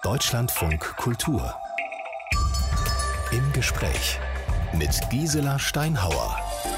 Deutschlandfunk Kultur. Im Gespräch mit Gisela Steinhauer.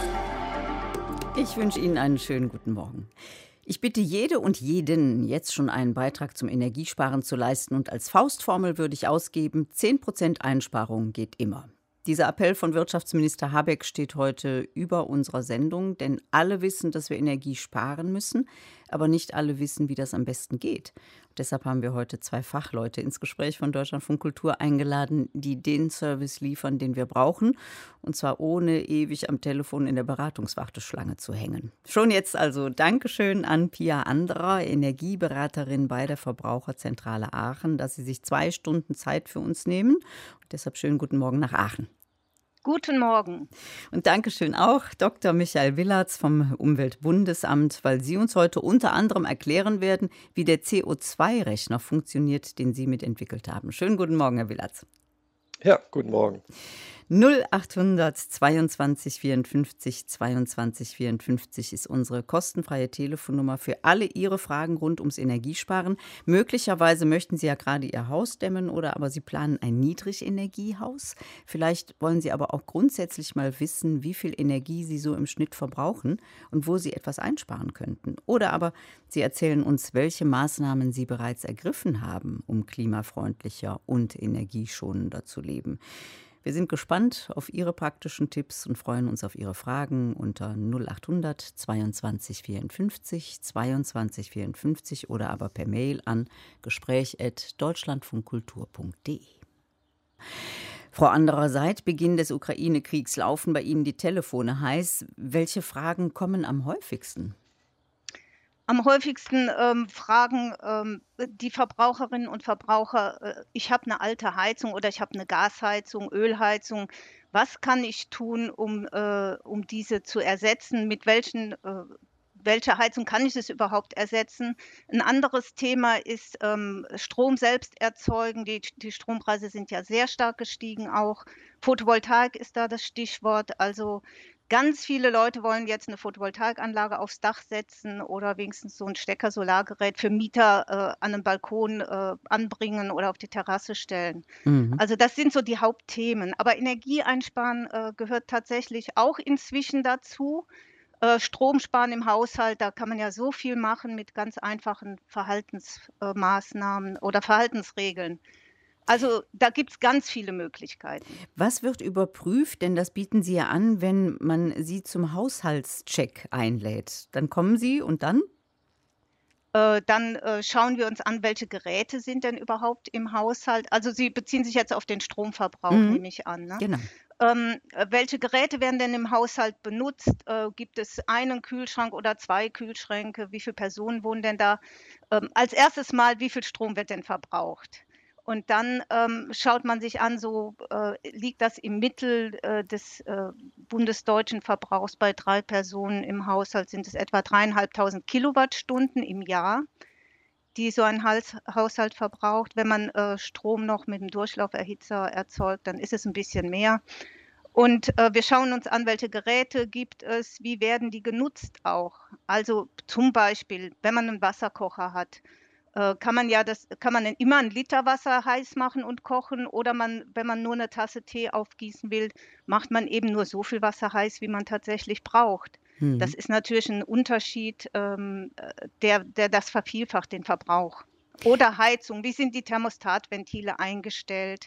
Ich wünsche Ihnen einen schönen guten Morgen. Ich bitte jede und jeden, jetzt schon einen Beitrag zum Energiesparen zu leisten, und als Faustformel würde ich ausgeben, 10% Einsparung geht immer. Dieser Appell von Wirtschaftsminister Habeck steht heute über unserer Sendung, denn alle wissen, dass wir Energie sparen müssen, aber nicht alle wissen, wie das am besten geht. Und deshalb haben wir heute 2 Fachleute ins Gespräch von Deutschlandfunk Kultur eingeladen, die den Service liefern, den wir brauchen, und zwar ohne ewig am Telefon in der Beratungswarteschlange zu hängen. Schon jetzt also Dankeschön an Pia Anderer, Energieberaterin bei der Verbraucherzentrale Aachen, dass Sie sich 2 Stunden Zeit für uns nehmen. Und deshalb schönen guten Morgen nach Aachen. Guten Morgen. Und Dankeschön auch Dr. Michael Willards vom Umweltbundesamt, weil Sie uns heute unter anderem erklären werden, wie der CO2-Rechner funktioniert, den Sie mitentwickelt haben. Schönen guten Morgen, Herr Willards. Ja, guten Morgen. 0800 22 54 22 54 ist unsere kostenfreie Telefonnummer für alle Ihre Fragen rund ums Energiesparen. Möglicherweise möchten Sie ja gerade Ihr Haus dämmen oder aber Sie planen ein Niedrigenergiehaus. Vielleicht wollen Sie aber auch grundsätzlich mal wissen, wie viel Energie Sie so im Schnitt verbrauchen und wo Sie etwas einsparen könnten. Oder aber Sie erzählen uns, welche Maßnahmen Sie bereits ergriffen haben, um klimafreundlicher und energieschonender zu leben. Wir sind gespannt auf Ihre praktischen Tipps und freuen uns auf Ihre Fragen unter 0800 22 54 22 54 oder aber per Mail an gespräch@deutschlandfunkkultur.de. Frau Anderer, seit Beginn des Ukraine-Kriegs laufen bei Ihnen die Telefone heiß. Welche Fragen kommen am häufigsten? Am häufigsten fragen die Verbraucherinnen und Verbraucher, ich habe eine alte Heizung oder ich habe eine Gasheizung, Ölheizung. Was kann ich tun, um diese zu ersetzen? Welche Heizung kann ich es überhaupt ersetzen? Ein anderes Thema ist Strom selbst erzeugen. Die Strompreise sind ja sehr stark gestiegen auch. Photovoltaik ist da das Stichwort. Also ganz viele Leute wollen jetzt eine Photovoltaikanlage aufs Dach setzen oder wenigstens so ein Stecker-Solargerät für Mieter an 'nem Balkon anbringen oder auf die Terrasse stellen. Mhm. Also das sind so die Hauptthemen. Aber Energie einsparen gehört tatsächlich auch inzwischen dazu. Strom sparen im Haushalt, da kann man ja so viel machen mit ganz einfachen Verhaltensmaßnahmen oder Verhaltensregeln. Also, da gibt's ganz viele Möglichkeiten. Was wird überprüft? Denn das bieten Sie ja an, wenn man Sie zum Haushaltscheck einlädt. Dann kommen Sie und dann? Dann schauen wir uns an, welche Geräte sind denn überhaupt im Haushalt. Also, Sie beziehen sich jetzt auf den Stromverbrauch, Mhm. nehme ich an, ne? Genau. Welche Geräte werden denn im Haushalt benutzt? Gibt es einen Kühlschrank oder 2 Kühlschränke? Wie viele Personen wohnen denn da? Als erstes Mal, wie viel Strom wird denn verbraucht? Und dann schaut man sich an, liegt das im Mittel des bundesdeutschen Verbrauchs bei 3 Personen im Haushalt, sind es etwa 3.500 Kilowattstunden im Jahr, die so ein Haushalt verbraucht. Wenn man Strom noch mit 'm Durchlauferhitzer erzeugt, dann ist es ein bisschen mehr. Und wir schauen uns an, welche Geräte gibt es, wie werden die genutzt auch. Also, zum Beispiel, wenn man einen Wasserkocher hat, kann man denn immer 'n Liter Wasser heiß machen und kochen oder wenn man nur 'ne Tasse Tee aufgießen will, macht man eben nur so viel Wasser heiß, wie man tatsächlich braucht. Das Mhm. ist natürlich 'n Unterschied, der das vervielfacht, den Verbrauch. Oder Heizung, wie sind die Thermostatventile eingestellt?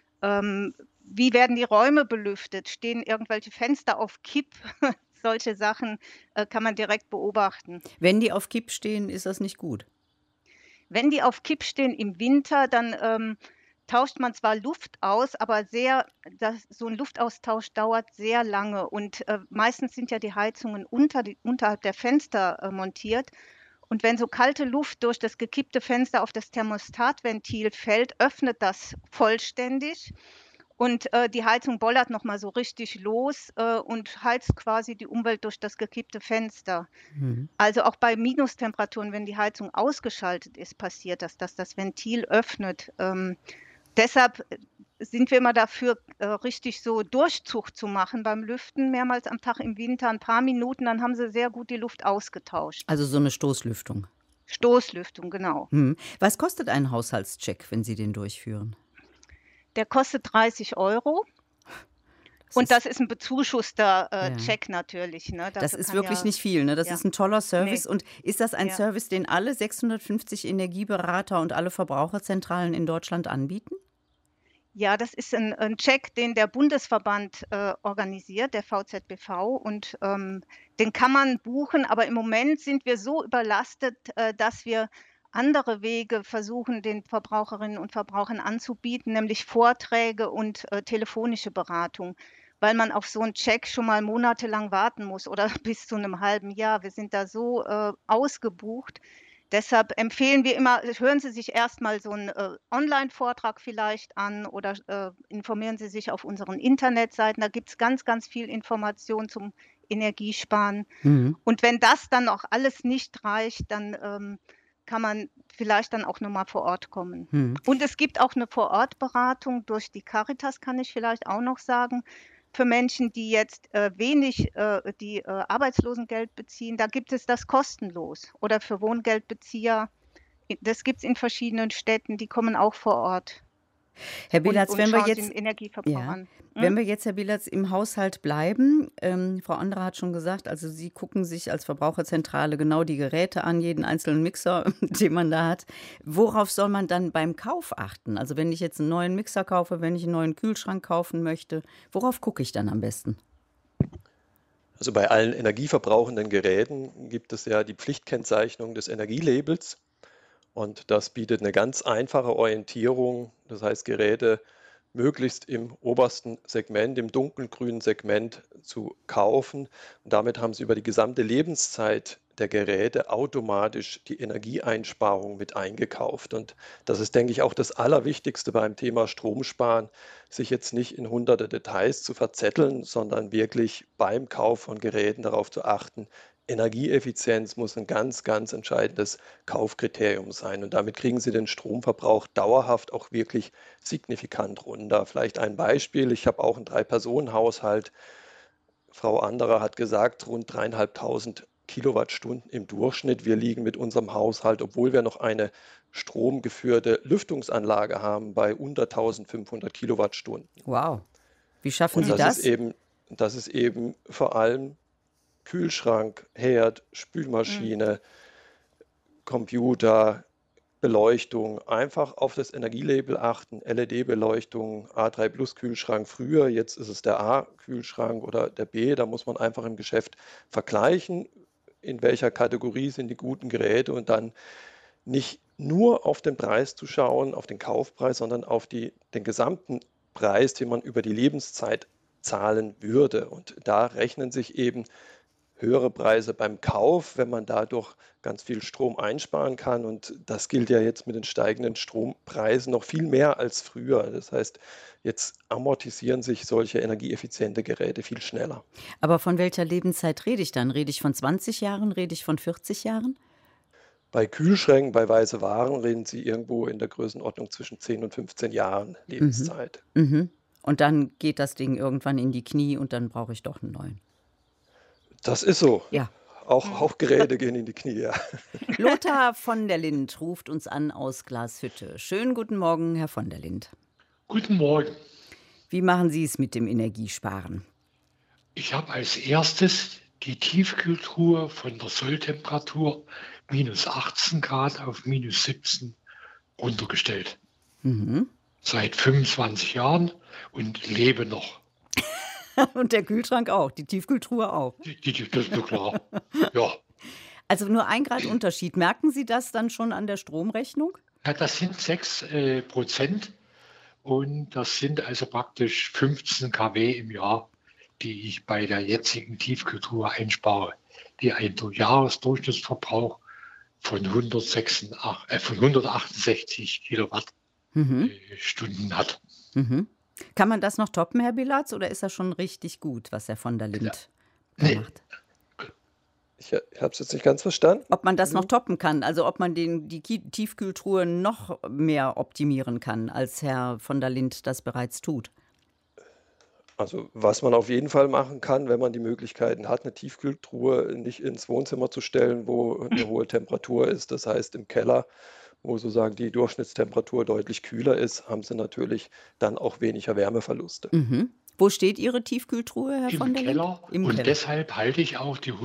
Wie werden die Räume belüftet? Stehen irgendwelche Fenster auf Kipp? Solche Sachen kann man direkt beobachten. Wenn die auf Kipp stehen, ist das nicht gut. Wenn die auf Kipp stehen im Winter, dann tauscht man zwar Luft aus, aber so 'n Luftaustausch dauert sehr lange und meistens sind ja die Heizungen unterhalb der Fenster montiert. Und wenn so kalte Luft durch das gekippte Fenster auf das Thermostatventil fällt, öffnet das vollständig und die Heizung bollert noch mal so richtig los und heizt quasi die Umwelt durch das gekippte Fenster. Mhm. Also, auch bei Minustemperaturen, wenn die Heizung ausgeschaltet ist, passiert das, dass das Ventil öffnet. Deshalb sind wir immer dafür, richtig so Durchzug zu machen beim Lüften, mehrmals am Tag im Winter, 'n paar Minuten, dann haben sie sehr gut die Luft ausgetauscht. Also so eine Stoßlüftung. Stoßlüftung, genau. Was kostet ein Haushaltscheck, wenn Sie den durchführen? Der kostet 30 € Das und ist das ist ein bezuschusster ja. Check natürlich, ne? Das Dafür ist kann wirklich ja nicht viel, ne? Das ja, ist ein toller ne, Service. Und ist das ein ja. Service, den alle 650 Energieberater und alle Verbraucherzentralen in Deutschland anbieten? Ja, das ist ein Check, den der Bundesverband, organisiert, der VZBV und, den kann man buchen, aber im Moment sind wir so überlastet, dass wir andere Wege versuchen, den Verbraucherinnen und Verbrauchern anzubieten, nämlich Vorträge und, telefonische Beratung, weil man auf so 'n Check schon mal monatelang warten muss oder bis zu 'nem halben Jahr. Wir sind da so, ausgebucht. Deshalb empfehlen wir immer, hören Sie sich erst mal so 'n, Onlinevortrag vielleicht an oder, informieren Sie sich auf unseren Internetseiten. Da gibt's ganz, ganz viel Information zum Energiesparen. Mhm. Und wenn das dann auch alles nicht reicht, dann, kann man vielleicht dann auch noch mal vor Ort kommen. Mhm. Und es gibt auch 'ne Vorortberatung durch die Caritas, kann ich vielleicht auch noch sagen, für Menschen, die jetzt, Arbeitslosengeld beziehen. Da gibt es das kostenlos oder für Wohngeldbezieher. Das gibt's in verschiedenen Städten, die kommen auch vor Ort Herr und Bilatz, wenn wir schauen sich den jetzt Energieverbrauch ja, an. wenn wir jetzt, Herr Bilatz, im Haushalt bleiben, Frau Anderer hat schon gesagt, also Sie gucken sich als Verbraucherzentrale genau die Geräte an, jeden einzelnen Mixer, den man da hat. Worauf soll man dann beim Kauf achten? Also wenn ich jetzt einen neuen Mixer kaufe, wenn ich einen neuen Kühlschrank kaufen möchte, worauf gucke ich dann am besten? Also bei allen energieverbrauchenden Geräten gibt es ja die Pflichtkennzeichnung des Energielabels und das bietet eine ganz einfache Orientierung. Das heißt, Geräte möglichst im obersten Segment, im dunkelgrünen Segment zu kaufen. Und damit haben Sie über die gesamte Lebenszeit der Geräte automatisch die Energieeinsparung mit eingekauft. Und das ist, denke ich, auch das Allerwichtigste beim Thema Stromsparen, sich jetzt nicht in hunderte Details zu verzetteln, sondern wirklich beim Kauf von Geräten darauf zu achten, Energieeffizienz muss ein ganz, ganz entscheidendes Kaufkriterium sein. Und damit kriegen Sie den Stromverbrauch dauerhaft auch wirklich signifikant runter. Vielleicht ein Beispiel. Ich habe auch einen Drei-Personen-Haushalt. Frau Anderer hat gesagt, rund 3.500 Kilowattstunden im Durchschnitt. Wir liegen mit unserem Haushalt, obwohl wir noch eine stromgeführte Lüftungsanlage haben, bei unter 1.500 Kilowattstunden. Wow. Wie schaffen Und Sie das? das ist eben vor allem Kühlschrank, Herd, Mhm. Spülmaschine, Computer, Beleuchtung, einfach auf das Energielabel achten, LED-Beleuchtung, A3 Plus Kühlschrank früher, jetzt ist es der A-Kühlschrank oder der B, da muss man einfach im Geschäft vergleichen, in welcher Kategorie sind die guten Geräte und dann nicht nur auf den Preis zu schauen, auf den Kaufpreis, sondern auf den gesamten Preis, den man über die Lebenszeit zahlen würde. Und da rechnen sich eben höhere Preise beim Kauf, wenn man dadurch ganz viel Strom einsparen kann. Und das gilt ja jetzt mit den steigenden Strompreisen noch viel mehr als früher. Das heißt, jetzt amortisieren sich solche energieeffiziente Geräte viel schneller. Aber von welcher Lebenszeit rede ich dann? Rede ich von 20 Jahren? Rede ich von 40 Jahren? Bei Kühlschränken, bei weiße Waren reden Sie irgendwo in der Größenordnung zwischen 10 und 15 Jahren Mhm. Lebenszeit. Mhm. Und dann geht das Ding irgendwann in die Knie und dann brauche ich doch einen neuen. Das ist so. Ja. Mhm. Auch Geräte gehen in die Knie. Ja. Lothar von der Lind ruft uns an aus Glashütte. Schönen guten Morgen, Herr von der Lind. Guten Morgen. Wie machen Sie es mit dem Energiesparen? Ich habe als erstes die Tiefkühltruhe von der Solltemperatur minus 18 Grad auf minus 17 runtergestellt. Mhm. Seit 25 Jahren und lebe noch. Und der Kühlschrank auch, die Tiefkühltruhe auch. Das ist so klar. Ja. Also nur 1 Grad Unterschied. Merken Sie das dann schon an der Stromrechnung? Ja, das sind 6% und das sind also praktisch 15 kW im Jahr, die ich bei der jetzigen Tiefkühltruhe einspare, die einen Jahresdurchschnittsverbrauch von 168 Mhm. Kilowattstunden hat. Mhm. Kann man das noch toppen, Herr Bilatz, oder ist das schon richtig gut, was Herr von der Lind da Nee, macht? Ich habe es jetzt nicht ganz verstanden. Ob man das noch toppen kann, also ob man die Tiefkühltruhe noch mehr optimieren kann, als Herr von der Lind das bereits tut. Also was man auf jeden Fall machen kann, wenn man die Möglichkeiten hat, eine Tiefkühltruhe nicht ins Wohnzimmer zu stellen, wo eine hohe Temperatur ist. Das heißt, im Keller, wo sozusagen die Durchschnittstemperatur deutlich kühler ist, haben Sie natürlich dann auch weniger Wärmeverluste. Mhm. Wo steht Ihre Tiefkühltruhe, Herr Im von der Lind? Keller. Im Und Keller. deshalb halte ich auch die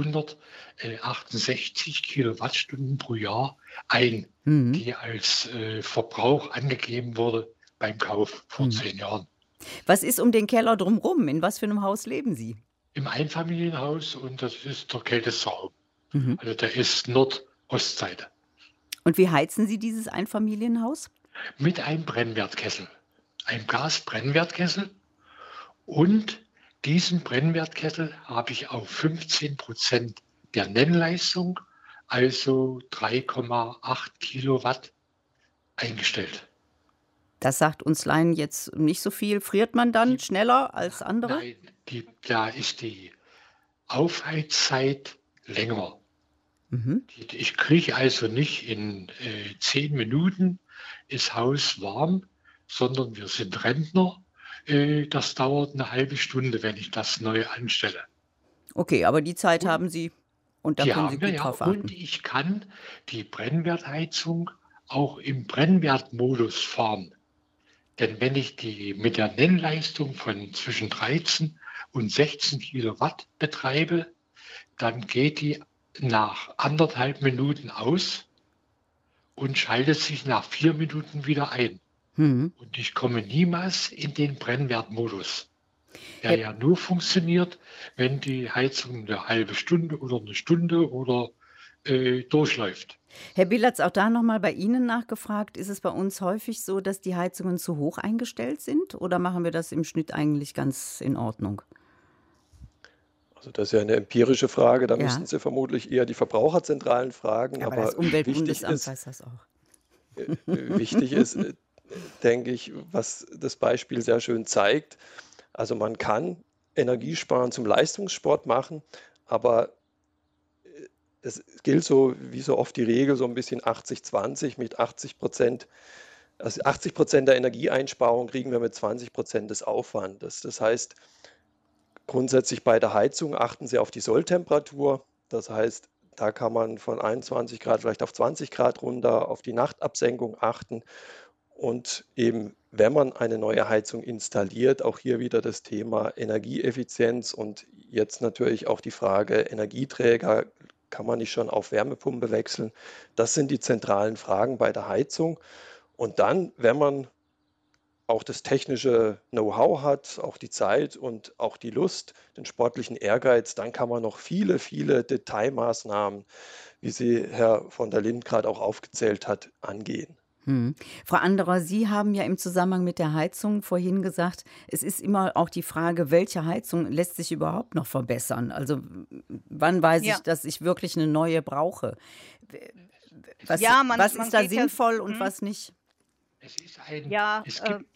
168 Kilowattstunden pro Jahr ein, Mhm. die als Verbrauch angegeben wurde beim Kauf vor Mhm. 10 Jahren. Was ist um den Keller drumherum? In was für einem Haus leben Sie? Im Einfamilienhaus, und das ist der kälteste Raum. Mhm. Also der ist Nordostseite. Und wie heizen Sie dieses Einfamilienhaus? Mit einem Brennwertkessel. Ein Gasbrennwertkessel. Und diesen Brennwertkessel habe ich auf 15% der Nennleistung, also 3,8 Kilowatt, eingestellt. Das sagt uns Laien jetzt nicht so viel. Friert man dann schneller als andere? Nein, da ist die Aufheizzeit länger. Mhm. Ich kriege also nicht in 10 Minuten das Haus warm, sondern wir sind Rentner. Das dauert eine halbe Stunde, wenn ich das neu anstelle. Okay, aber die Zeit Und haben Sie und da die können Sie haben wir gut ja. drauf Und achten. ich kann die Brennwertheizung auch im Brennwertmodus fahren. Denn wenn ich die mit der Nennleistung von zwischen 13 und 16 Kilowatt betreibe, dann geht die nach 1,5 Minuten aus und schaltet sich nach 4 Minuten wieder ein. Mhm. Und ich komme niemals in den Brennwertmodus, der Herr, ja nur funktioniert, wenn die Heizung eine halbe Stunde oder eine Stunde oder durchläuft. Herr Billatz, auch da nochmal bei Ihnen nachgefragt. Ist es bei uns häufig so, dass die Heizungen zu hoch eingestellt sind oder machen wir das im Schnitt eigentlich ganz in Ordnung? Also das ist ja eine empirische Frage, da müssten Ja, Sie vermutlich eher die Verbraucherzentralen fragen, aber das aber Umweltbundesamt weiß das auch. wichtig ist, denke ich, was das Beispiel sehr schön zeigt. Also man kann Energiesparen zum Leistungssport machen, aber es gilt so wie so oft die Regel, so ein bisschen 80-20 mit 80%. Also 80% der Energieeinsparung kriegen wir mit 20% des Aufwandes. Das heißt, grundsätzlich bei der Heizung achten Sie auf die Solltemperatur. Das heißt, da kann man von 21 Grad vielleicht auf 20 Grad runter, auf die Nachtabsenkung achten. Und eben, wenn man eine neue Heizung installiert, auch hier wieder das Thema Energieeffizienz und jetzt natürlich auch die Frage Energieträger, kann man nicht schon auf Wärmepumpe wechseln? Das sind die zentralen Fragen bei der Heizung. Und dann, wenn man auch das technische Know-how hat, auch die Zeit und auch die Lust, den sportlichen Ehrgeiz, dann kann man noch viele, viele Detailmaßnahmen, wie sie Herr von der Lind gerade auch aufgezählt hat, angehen. Mhm. Frau Anderer, Sie haben ja im Zusammenhang mit der Heizung vorhin gesagt, es ist immer auch die Frage, welche Heizung lässt sich überhaupt noch verbessern? Also wann weiß ich, Ja, dass ich wirklich eine neue brauche? Was, ja, was man ist da geht ja, sinnvoll und was nicht? Es ja, gibt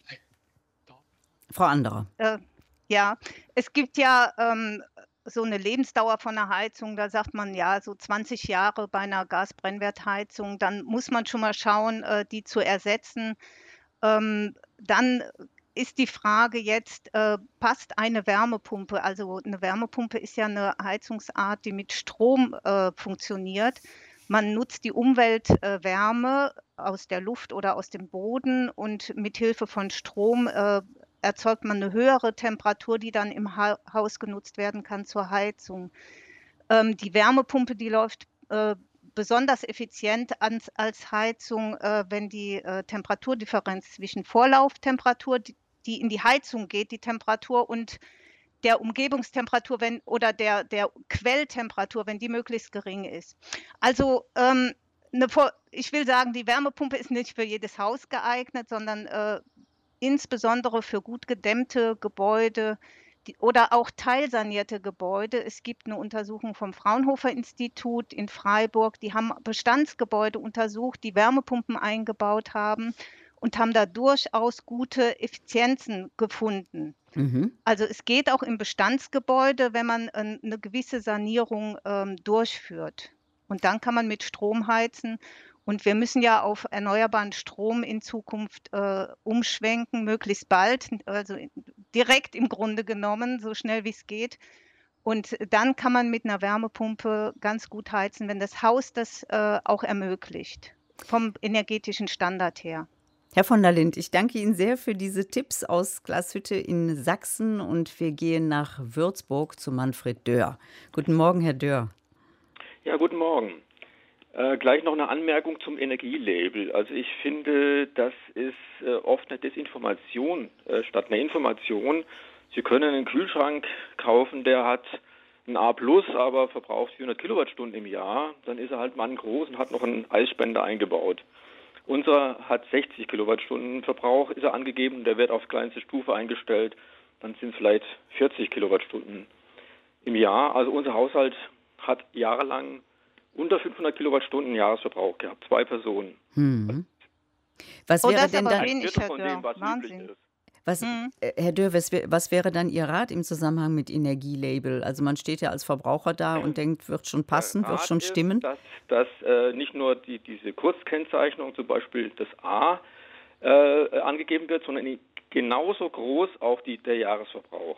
Frau Anderer. ja, es gibt ja so eine Lebensdauer von einer Heizung, da sagt man ja so 20 Jahre bei einer Gasbrennwertheizung, dann muss man schon mal schauen, die zu ersetzen. Dann ist die Frage jetzt, passt eine Wärmepumpe? Also eine Wärmepumpe ist ja eine Heizungsart, die mit Strom funktioniert. Man nutzt die Umweltwärme aus der Luft oder aus dem Boden und mit Hilfe von Strom erzeugt man eine höhere Temperatur, die dann im Haus genutzt werden kann zur Heizung. Die Wärmepumpe, die läuft besonders effizient als Heizung, wenn die Temperaturdifferenz zwischen Vorlauftemperatur, die in die Heizung geht, die Temperatur, und der Umgebungstemperatur oder der Quelltemperatur, wenn die möglichst gering ist. Also ich will sagen, die Wärmepumpe ist nicht für jedes Haus geeignet, sondern insbesondere für gut gedämmte Gebäude oder auch teilsanierte Gebäude. Es gibt eine Untersuchung vom Fraunhofer-Institut in Freiburg, die haben Bestandsgebäude untersucht, die Wärmepumpen eingebaut haben und haben da durchaus gute Effizienzen gefunden. Mhm. Also es geht auch im Bestandsgebäude, wenn man eine gewisse Sanierung durchführt. Und dann kann man mit Strom heizen. Und wir müssen ja auf erneuerbaren Strom in Zukunft umschwenken, möglichst bald. Also direkt im Grunde genommen, so schnell wie es geht. Und dann kann man mit einer Wärmepumpe ganz gut heizen, wenn das Haus das auch ermöglicht, vom energetischen Standard her. Herr von der Lind, ich danke Ihnen sehr für diese Tipps aus Glashütte in Sachsen und wir gehen nach Würzburg zu Manfred Dörr. Guten Morgen, Herr Dörr. Ja, guten Morgen. Gleich noch eine Anmerkung zum Energielabel. Also ich finde, das ist oft eine Desinformation statt einer Information. Sie können einen Kühlschrank kaufen, der hat ein A+, aber verbraucht 400 Kilowattstunden im Jahr. Dann ist er halt manngroß und hat noch einen Eisspender eingebaut. Unser hat 60 Kilowattstunden Verbrauch, ist er angegeben, der wird auf kleinste Stufe eingestellt. Dann sind es vielleicht 40 Kilowattstunden im Jahr. Also unser Haushalt hat jahrelang unter 500 Kilowattstunden Jahresverbrauch gehabt, 2 Personen. Was wäre das denn aber da, wenig, Herr von Dörr. dem, was Wahnsinn. üblich ist. Herr Dörr, was wäre dann Ihr Rat im Zusammenhang mit Energielabel? Also man steht ja als Verbraucher da und denkt, wird schon passen, wird schon stimmen? Dass nicht nur diese Kurzkennzeichnung, zum Beispiel das A, angegeben wird, sondern genauso groß auch der Jahresverbrauch.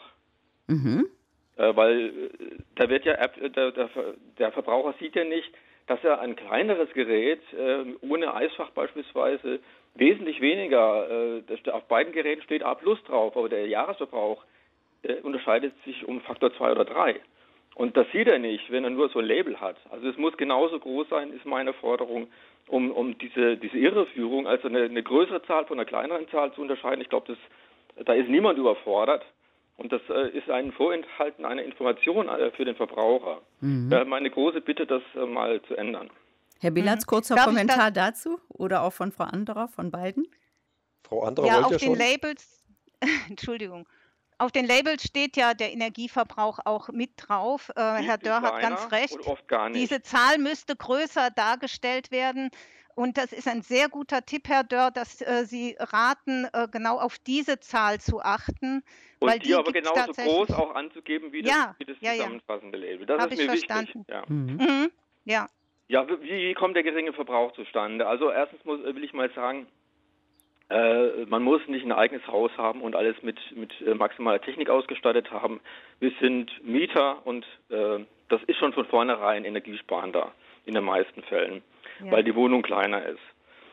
Weil da wird ja der Verbraucher sieht ja nicht, dass er ein kleineres Gerät ohne Eisfach beispielsweise wesentlich weniger, auf beiden Geräten steht A+ drauf, aber der Jahresverbrauch unterscheidet sich um Faktor 2 oder 3. Und das sieht er nicht, wenn er nur so ein Label hat. Also es muss genauso groß sein, ist meine Forderung, um diese Irreführung, also eine größere Zahl von einer kleineren Zahl zu unterscheiden. Ich glaube, da ist niemand überfordert. Und das ist ein Vorenthalten einer Information für den Verbraucher. Meine große Bitte, das mal zu ändern. Herr Bilatz, kurzer Kommentar dazu oder auch von Frau Anderer, von beiden? Frau Anderer Ja, wollte auf ja den schon. Labels, Entschuldigung, auf den Labels steht ja der Energieverbrauch auch mit drauf. Herr Dörr hat ganz recht. Und oft gar nicht. Diese Zahl müsste größer dargestellt werden. Und das ist ein sehr guter Tipp, Herr Dörr, dass Sie raten, genau auf diese Zahl zu achten. Und weil die aber gibt's genauso tatsächlich. groß auch anzugeben wie Ja, das ja. zusammenfassende Label. Das Hab ist ich mir verstanden. wichtig. Ja. Ja, wie kommt der geringe Verbrauch zustande? Also erstens will ich mal sagen, man muss nicht ein eigenes Haus haben und alles mit maximaler Technik ausgestattet haben. Wir sind Mieter und das ist schon von vornherein energiesparender in den meisten Fällen, weil die Wohnung kleiner ist.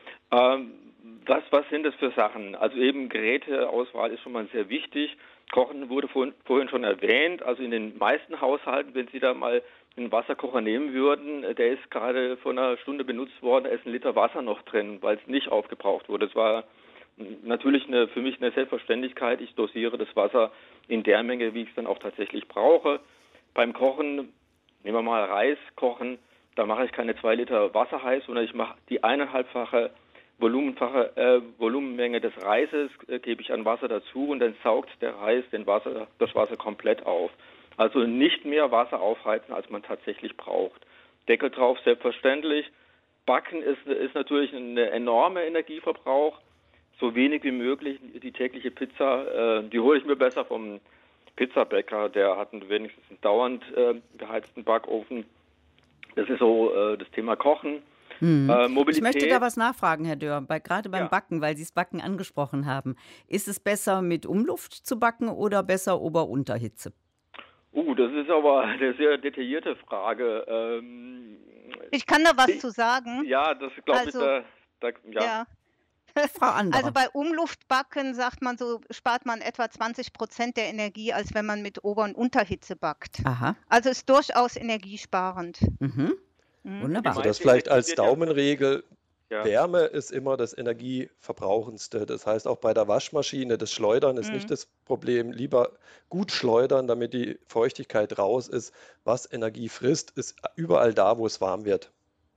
Was sind das für Sachen? Also eben Geräteauswahl ist schon mal sehr wichtig. Kochen wurde vorhin schon erwähnt. Also in den meisten Haushalten, wenn Sie da mal einen Wasserkocher nehmen würden, der ist gerade vor einer Stunde benutzt worden, da ist 1 Liter Wasser noch drin, weil es nicht aufgebraucht wurde. Das war natürlich für mich eine Selbstverständlichkeit. Ich dosiere das Wasser in der Menge, wie ich es dann auch tatsächlich brauche. Beim Kochen, nehmen wir mal Reis kochen, da mache ich keine 2 Liter Wasser heiß, sondern ich mache die 1,5-fache Volumenmenge des Reises, gebe ich an Wasser dazu und dann saugt der Reis das Wasser komplett auf. Also nicht mehr Wasser aufheizen, als man tatsächlich braucht. Deckel drauf, selbstverständlich. Backen ist natürlich ein enormer Energieverbrauch. So wenig wie möglich. Die tägliche Pizza, die hole ich mir besser vom Pizzabäcker. Der hat wenigstens einen dauernd beheizten Backofen. Das ist so das Thema Kochen. Mobilität. Ich möchte da was nachfragen, Herr Dörr, gerade beim Backen, weil Sie das Backen angesprochen haben. Ist es besser mit Umluft zu backen oder besser Ober-Unterhitze? Das ist aber eine sehr detaillierte Frage. Ich kann da was zu sagen. Ja, das glaube ich, ja. Frau Anderer. Also bei Umluftbacken sagt man so, spart man etwa 20% der Energie, als wenn man mit Ober- und Unterhitze backt. Aha. Also ist durchaus energiesparend. Wunderbar. Also das vielleicht als Daumenregel. Ja. Wärme ist immer das energieverbrauchendste. Das heißt, auch bei der Waschmaschine, das Schleudern ist nicht das Problem. Lieber gut schleudern, damit die Feuchtigkeit raus ist. Was Energie frisst, ist überall da, wo es warm wird.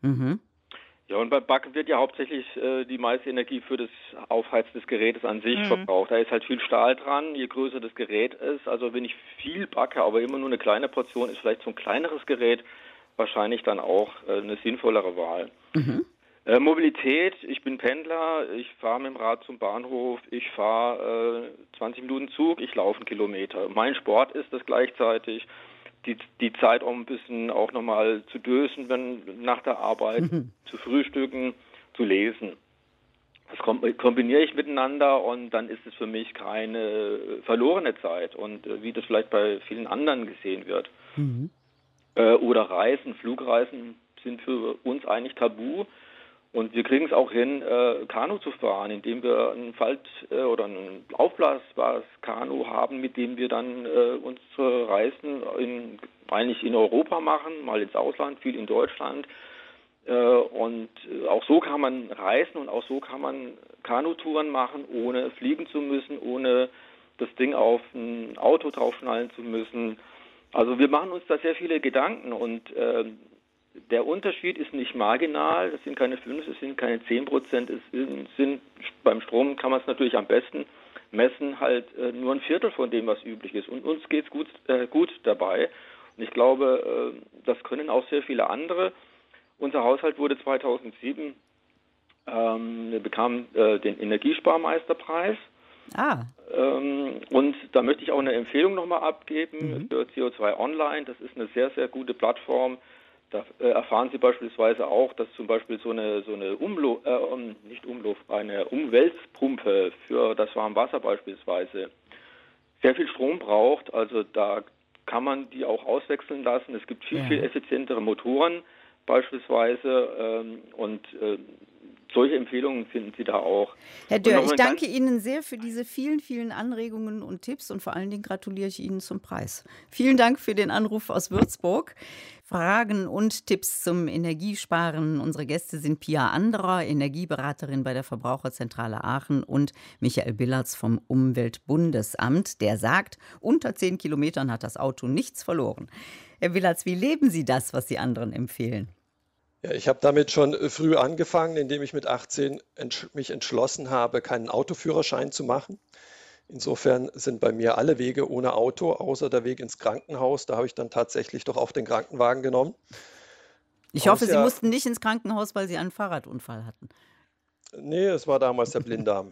Ja, und beim Backen wird ja hauptsächlich die meiste Energie für das Aufheizen des Gerätes an sich verbraucht. Da ist halt viel Stahl dran, je größer das Gerät ist. Also wenn ich viel backe, aber immer nur eine kleine Portion, ist vielleicht so ein kleineres Gerät wahrscheinlich dann auch eine sinnvollere Wahl. Mobilität, ich bin Pendler, ich fahre mit dem Rad zum Bahnhof, ich fahre 20 Minuten Zug, ich laufe 1 Kilometer. Mein Sport ist das gleichzeitig. Die Zeit, um ein bisschen auch nochmal zu dösen, wenn nach der Arbeit, zu frühstücken, zu lesen. Das kombiniere ich miteinander und dann ist es für mich keine verlorene Zeit und wie das vielleicht bei vielen anderen gesehen wird. Mhm. Oder Reisen, Flugreisen sind für uns eigentlich tabu und wir kriegen es auch hin, Kanu zu fahren, indem wir ein oder ein aufblasbares Kanu haben, mit dem wir dann unsere Reisen eigentlich in Europa machen, mal ins Ausland, viel in Deutschland. Und auch so kann man reisen und auch so kann man Kanutouren machen, ohne fliegen zu müssen, ohne das Ding auf ein Auto draufschnallen zu müssen. Also wir machen uns da sehr viele Gedanken und der Unterschied ist nicht marginal, das sind keine 5, es sind keine 10%, beim Strom kann man es natürlich am besten messen, halt nur ein Viertel von dem, was üblich ist. Und uns geht es gut dabei. Und ich glaube, das können auch sehr viele andere. Unser Haushalt wurde 2007, bekam den Energiesparmeisterpreis. Und da möchte ich auch eine Empfehlung nochmal abgeben für CO2 Online. Das ist eine sehr, sehr gute Plattform. Da erfahren Sie beispielsweise auch, dass zum Beispiel so eine eine Umweltpumpe für das Warmwasser beispielsweise sehr viel Strom braucht. Also da kann man die auch auswechseln lassen. Es gibt viel effizientere Motoren beispielsweise und solche Empfehlungen finden Sie da auch. Herr Dörr, ich danke Ihnen sehr für diese vielen, vielen Anregungen und Tipps und vor allen Dingen gratuliere ich Ihnen zum Preis. Vielen Dank für den Anruf aus Würzburg. Fragen und Tipps zum Energiesparen. Unsere Gäste sind Pia Anderer, Energieberaterin bei der Verbraucherzentrale Aachen und Michael Billertz vom Umweltbundesamt, der sagt, unter 10 Kilometern hat das Auto nichts verloren. Herr Billertz, wie leben Sie das, was Sie anderen empfehlen? Ja, ich habe damit schon früh angefangen, indem ich mit 18 mich entschlossen habe, keinen Autoführerschein zu machen. Insofern sind bei mir alle Wege ohne Auto, außer der Weg ins Krankenhaus. Da habe ich dann tatsächlich doch auf den Krankenwagen genommen. Ich hoffe, Sie mussten nicht ins Krankenhaus, weil Sie einen Fahrradunfall hatten. Nee, es war damals der Blinddarm.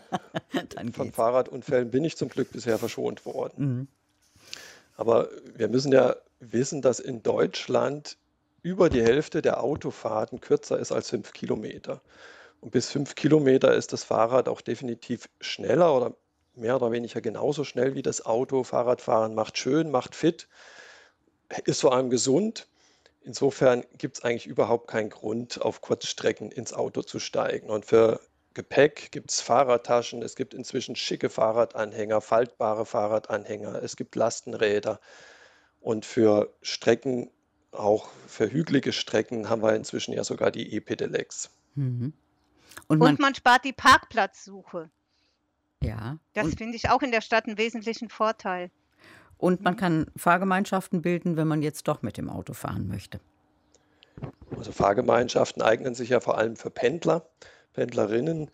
Von Fahrradunfällen bin ich zum Glück bisher verschont worden. Aber wir müssen ja wissen, dass in Deutschland über die Hälfte der Autofahrten kürzer ist als 5 Kilometer. Und bis 5 Kilometer ist das Fahrrad auch definitiv schneller oder mehr oder weniger genauso schnell wie das Auto. Fahrradfahren macht schön, macht fit, ist vor allem gesund. Insofern gibt es eigentlich überhaupt keinen Grund, auf Kurzstrecken ins Auto zu steigen. Und für Gepäck gibt es Fahrradtaschen, es gibt inzwischen schicke Fahrradanhänger, faltbare Fahrradanhänger, es gibt Lastenräder. Und für Strecken, auch für hügelige Strecken, haben wir inzwischen ja sogar die E-Pedelecs. Und man spart die Parkplatzsuche. Ja. Das finde ich auch in der Stadt einen wesentlichen Vorteil. Und man kann Fahrgemeinschaften bilden, wenn man jetzt doch mit dem Auto fahren möchte. Also Fahrgemeinschaften eignen sich ja vor allem für Pendler, Pendlerinnen.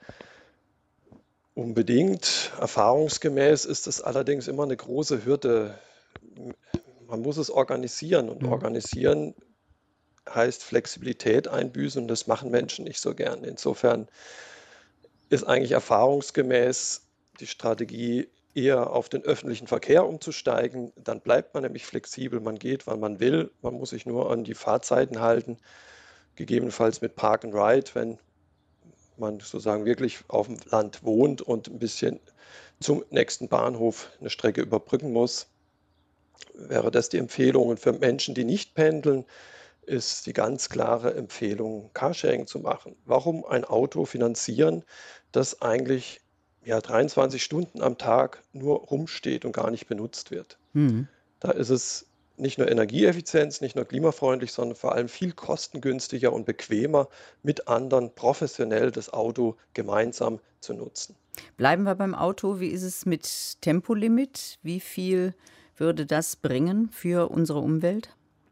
Unbedingt. Erfahrungsgemäß ist es allerdings immer eine große Hürde. Man muss es organisieren und organisieren heißt Flexibilität einbüßen und das machen Menschen nicht so gern. Insofern ist eigentlich erfahrungsgemäß die Strategie eher auf den öffentlichen Verkehr umzusteigen. Dann bleibt man nämlich flexibel, man geht, wann man will. Man muss sich nur an die Fahrzeiten halten, gegebenenfalls mit Park and Ride, wenn man sozusagen wirklich auf dem Land wohnt und ein bisschen zum nächsten Bahnhof eine Strecke überbrücken muss. Wäre das die Empfehlung. Und für Menschen, die nicht pendeln, ist die ganz klare Empfehlung, Carsharing zu machen. Warum ein Auto finanzieren, das eigentlich 23 Stunden am Tag nur rumsteht und gar nicht benutzt wird? Da ist es nicht nur Energieeffizienz, nicht nur klimafreundlich, sondern vor allem viel kostengünstiger und bequemer, mit anderen professionell das Auto gemeinsam zu nutzen. Bleiben wir beim Auto. Wie ist es mit Tempolimit? Wie viel würde das bringen für unsere Umwelt?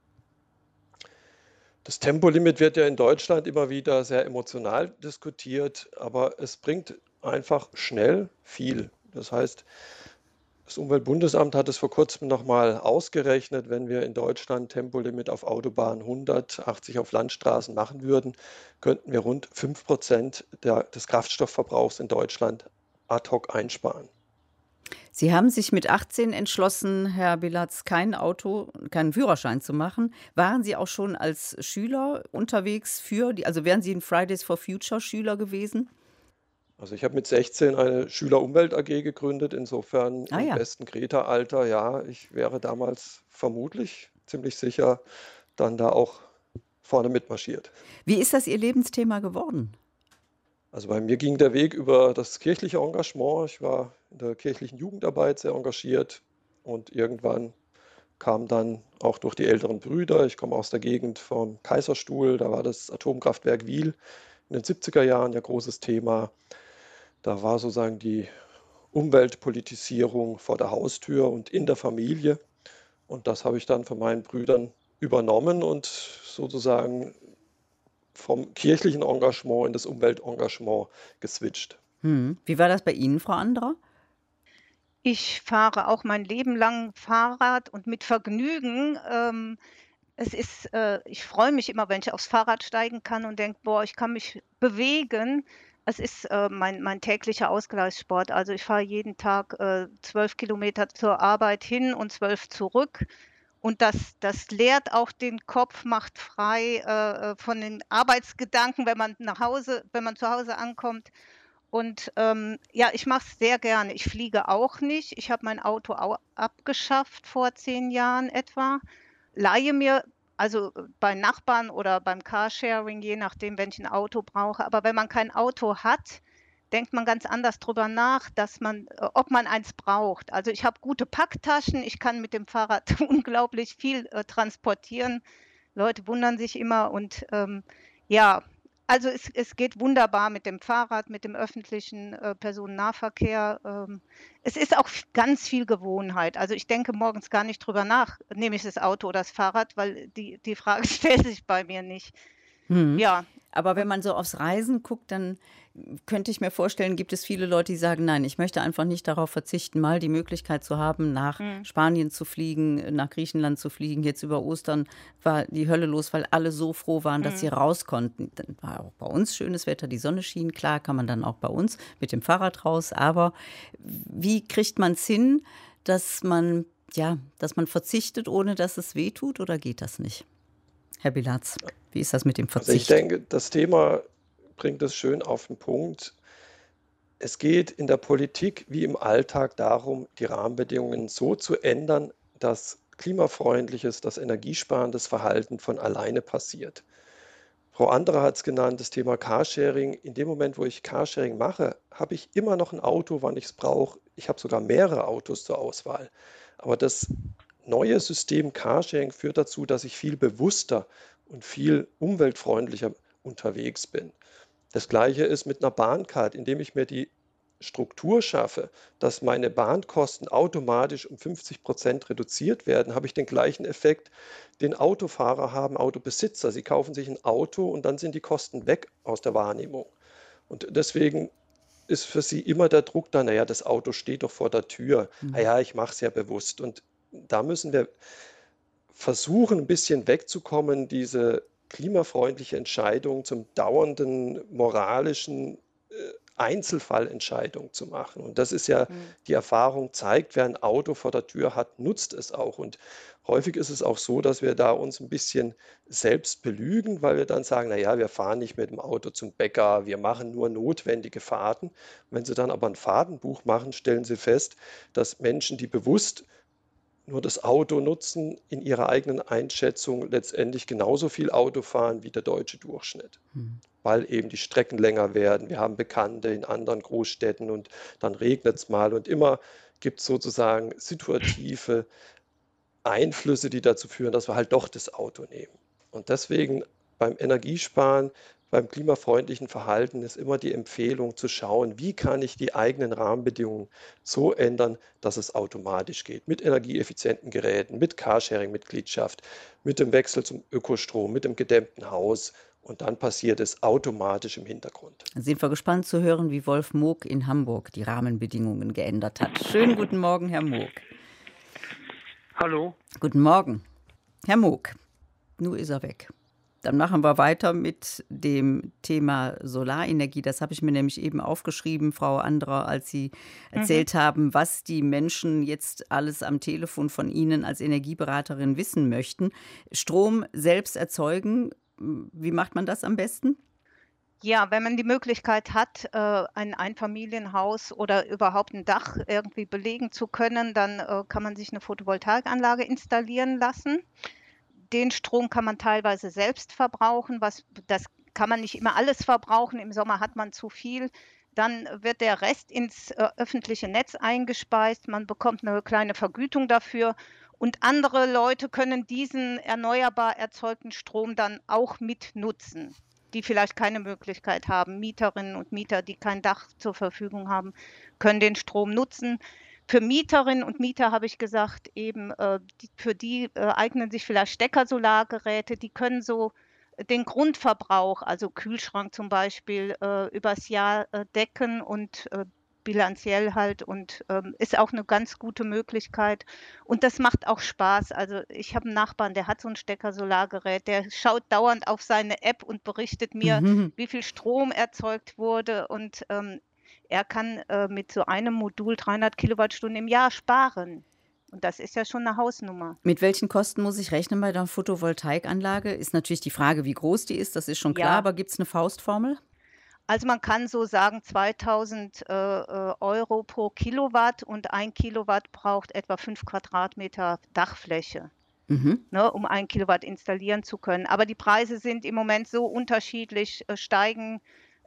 Das Tempolimit wird ja in Deutschland immer wieder sehr emotional diskutiert, aber es bringt einfach schnell viel. Das heißt, das Umweltbundesamt hat es vor kurzem nochmal ausgerechnet, wenn wir in Deutschland Tempolimit auf Autobahnen 100, 80 auf Landstraßen machen würden, könnten wir rund 5% des Kraftstoffverbrauchs in Deutschland ad hoc einsparen. Sie haben sich mit 18 entschlossen, Herr Billertz, keinen Führerschein zu machen. Waren Sie auch schon als Schüler unterwegs also wären Sie ein Fridays for Future Schüler gewesen? Also ich habe mit 16 eine Schüler-Umwelt AG gegründet, insofern Ah im ja. besten Greta-Alter, ja, ich wäre damals vermutlich ziemlich sicher dann da auch vorne mitmarschiert. Wie ist das Ihr Lebensthema geworden? Also bei mir ging der Weg über das kirchliche Engagement. Ich war in der kirchlichen Jugendarbeit sehr engagiert und irgendwann kam dann auch durch die älteren Brüder, ich komme aus der Gegend vom Kaiserstuhl, da war das Atomkraftwerk Wiel in den 70er Jahren ja großes Thema. Da war sozusagen die Umweltpolitisierung vor der Haustür und in der Familie. Und das habe ich dann von meinen Brüdern übernommen und sozusagen vom kirchlichen Engagement in das Umweltengagement geswitcht. Wie war das bei Ihnen, Frau Anderer? Ich fahre auch mein Leben lang Fahrrad und mit Vergnügen. Ich freue mich immer, wenn ich aufs Fahrrad steigen kann und denke: „Boah, ich kann mich bewegen." Es ist, mein täglicher Ausgleichssport. Also, ich fahre jeden Tag, 12 Kilometer zur Arbeit hin und 12 zurück. Und das leert auch den Kopf, macht frei, von den Arbeitsgedanken, wenn man zu Hause ankommt. Und, ja, ich mache es sehr gerne. Ich fliege auch nicht. Ich habe mein Auto au abgeschafft vor 10 Jahren etwa, leihe mir bei Nachbarn oder beim Carsharing, je nachdem, wenn ich 'n Auto brauche. Aber wenn man kein Auto hat, denkt man ganz anders drüber nach, ob man eins braucht. Also, ich habe gute Packtaschen. Ich kann mit dem Fahrrad unglaublich viel, transportieren. Leute wundern sich immer und, ja, also es geht wunderbar mit dem Fahrrad, mit dem öffentlichen, Personennahverkehr. Es ist auch ganz viel Gewohnheit. Also, ich denke morgens gar nicht drüber nach, nehme ich das Auto oder das Fahrrad, weil die Frage stellt sich bei mir nicht. Mhm. Ja, Aber wenn und man so aufs Reisen guckt, dann könnte ich mir vorstellen, gibt es viele Leute, die sagen: „Nein, ich möchte einfach nicht darauf verzichten, mal die Möglichkeit zu haben, nach mhm, Spanien zu fliegen, nach Griechenland zu fliegen." Jetzt über Ostern war die Hölle los, weil alle so froh waren, dass sie mhm. raus konnten. Dann war auch bei uns schönes Wetter, die Sonne schien. Klar kann man dann auch bei uns mit dem Fahrrad raus, aber wie kriegt man es hin, dass man verzichtet, ohne dass es wehtut, oder geht das nicht? Herr Bilatz, wie ist das mit dem Also ich Verzicht? denke, das Thema bringt es schön auf den Punkt. Es geht in der Politik wie im Alltag darum, die Rahmenbedingungen so zu ändern, dass klimafreundliches, das energiesparendes Verhalten von alleine passiert. Frau Anderer hat es genannt, das Thema Carsharing. In dem Moment, wo ich Carsharing mache, habe ich immer noch ein Auto, wann ich es brauche. Ich habe sogar mehrere Autos zur Auswahl. Aber das neue System Carsharing führt dazu, dass ich viel bewusster und viel umweltfreundlicher unterwegs bin. Das Gleiche ist mit einer Bahncard, indem ich mir die Struktur schaffe, dass meine Bahnkosten automatisch um 50% reduziert werden, habe ich den gleichen Effekt, den Autofahrer haben, Autobesitzer. Sie kaufen sich ein Auto und dann sind die Kosten weg aus der Wahrnehmung. Und deswegen ist für sie immer der Druck da, naja, das Auto steht doch vor der Tür. Ah Mhm. ja, ich mache es ja bewusst. Und da müssen wir versuchen, ein bisschen wegzukommen, diese klimafreundliche Entscheidung zum dauernden moralischen Einzelfallentscheidung zu machen. Und das ist ja Mhm. die Erfahrung zeigt, wer ein Auto vor der Tür hat, nutzt es auch. Und häufig ist es auch so, dass wir da uns ein bisschen selbst belügen, weil wir dann sagen, na ja, wir fahren nicht mit dem Auto zum Bäcker, wir machen nur notwendige Fahrten. Und wenn Sie dann aber ein Fahrtenbuch machen, stellen Sie fest, dass Menschen, die bewusst nur das Auto nutzen, in ihrer eigenen Einschätzung letztendlich genauso viel Auto fahren wie der deutsche Durchschnitt, Mhm. weil eben die Strecken länger werden. Wir haben Bekannte in anderen Großstädten und dann regnet es mal und immer gibt es sozusagen situative Einflüsse, die dazu führen, dass wir halt doch das Auto nehmen. Und deswegen beim Energiesparen, beim klimafreundlichen Verhalten ist immer die Empfehlung zu schauen, wie kann ich die eigenen Rahmenbedingungen so ändern, dass es automatisch geht. Mit energieeffizienten Geräten, mit Carsharing-Mitgliedschaft, mit dem Wechsel zum Ökostrom, mit dem gedämmten Haus. Und dann passiert es automatisch im Hintergrund. Dann sind wir gespannt zu hören, wie Wolf Moog in Hamburg die Rahmenbedingungen geändert hat. Schönen guten Morgen, Herr Moog. Hallo. Guten Morgen. Herr Moog, nun ist er weg. Dann machen wir weiter mit dem Thema Solarenergie. Das habe ich mir nämlich eben aufgeschrieben, Frau Anderer, als Sie Mhm. erzählt haben, was die Menschen jetzt alles am Telefon von Ihnen als Energieberaterin wissen möchten. Strom selbst erzeugen, wie macht man das am besten? Ja, wenn man die Möglichkeit hat, ein Einfamilienhaus oder überhaupt ein Dach irgendwie belegen zu können, dann, kann man sich eine Photovoltaikanlage installieren lassen. Den Strom kann man teilweise selbst verbrauchen, das kann man nicht immer alles verbrauchen. Im Sommer hat man zu viel. Dann wird der Rest ins, öffentliche Netz eingespeist. Man bekommt eine kleine Vergütung dafür und andere Leute können diesen erneuerbar erzeugten Strom dann auch mit nutzen, die vielleicht keine Möglichkeit haben. Mieterinnen und Mieter, die kein Dach zur Verfügung haben, können den Strom nutzen. Für Mieterinnen und Mieter habe ich gesagt, eben, für die eignen sich vielleicht Steckersolargeräte, die können so den Grundverbrauch, also Kühlschrank zum Beispiel, übers Jahr decken und bilanziell halt und ist auch eine ganz gute Möglichkeit. Und das macht auch Spaß. Also ich habe einen Nachbarn, der hat so ein Steckersolargerät, der schaut dauernd auf seine App und berichtet mir, Mhm. wie viel Strom erzeugt wurde und er kann mit so einem Modul 300 Kilowattstunden im Jahr sparen. Und das ist ja schon eine Hausnummer. Mit welchen Kosten muss ich rechnen bei der Photovoltaikanlage? Ist natürlich die Frage, wie groß die ist, das ist schon klar, Ja, aber gibt es eine Faustformel? also man kann so sagen 2.000 Euro pro Kilowatt und 1 Kilowatt braucht etwa 5 Quadratmeter Dachfläche, Mhm. ne, um 1 Kilowatt installieren zu können. Aber die Preise sind im Moment so unterschiedlich, steigen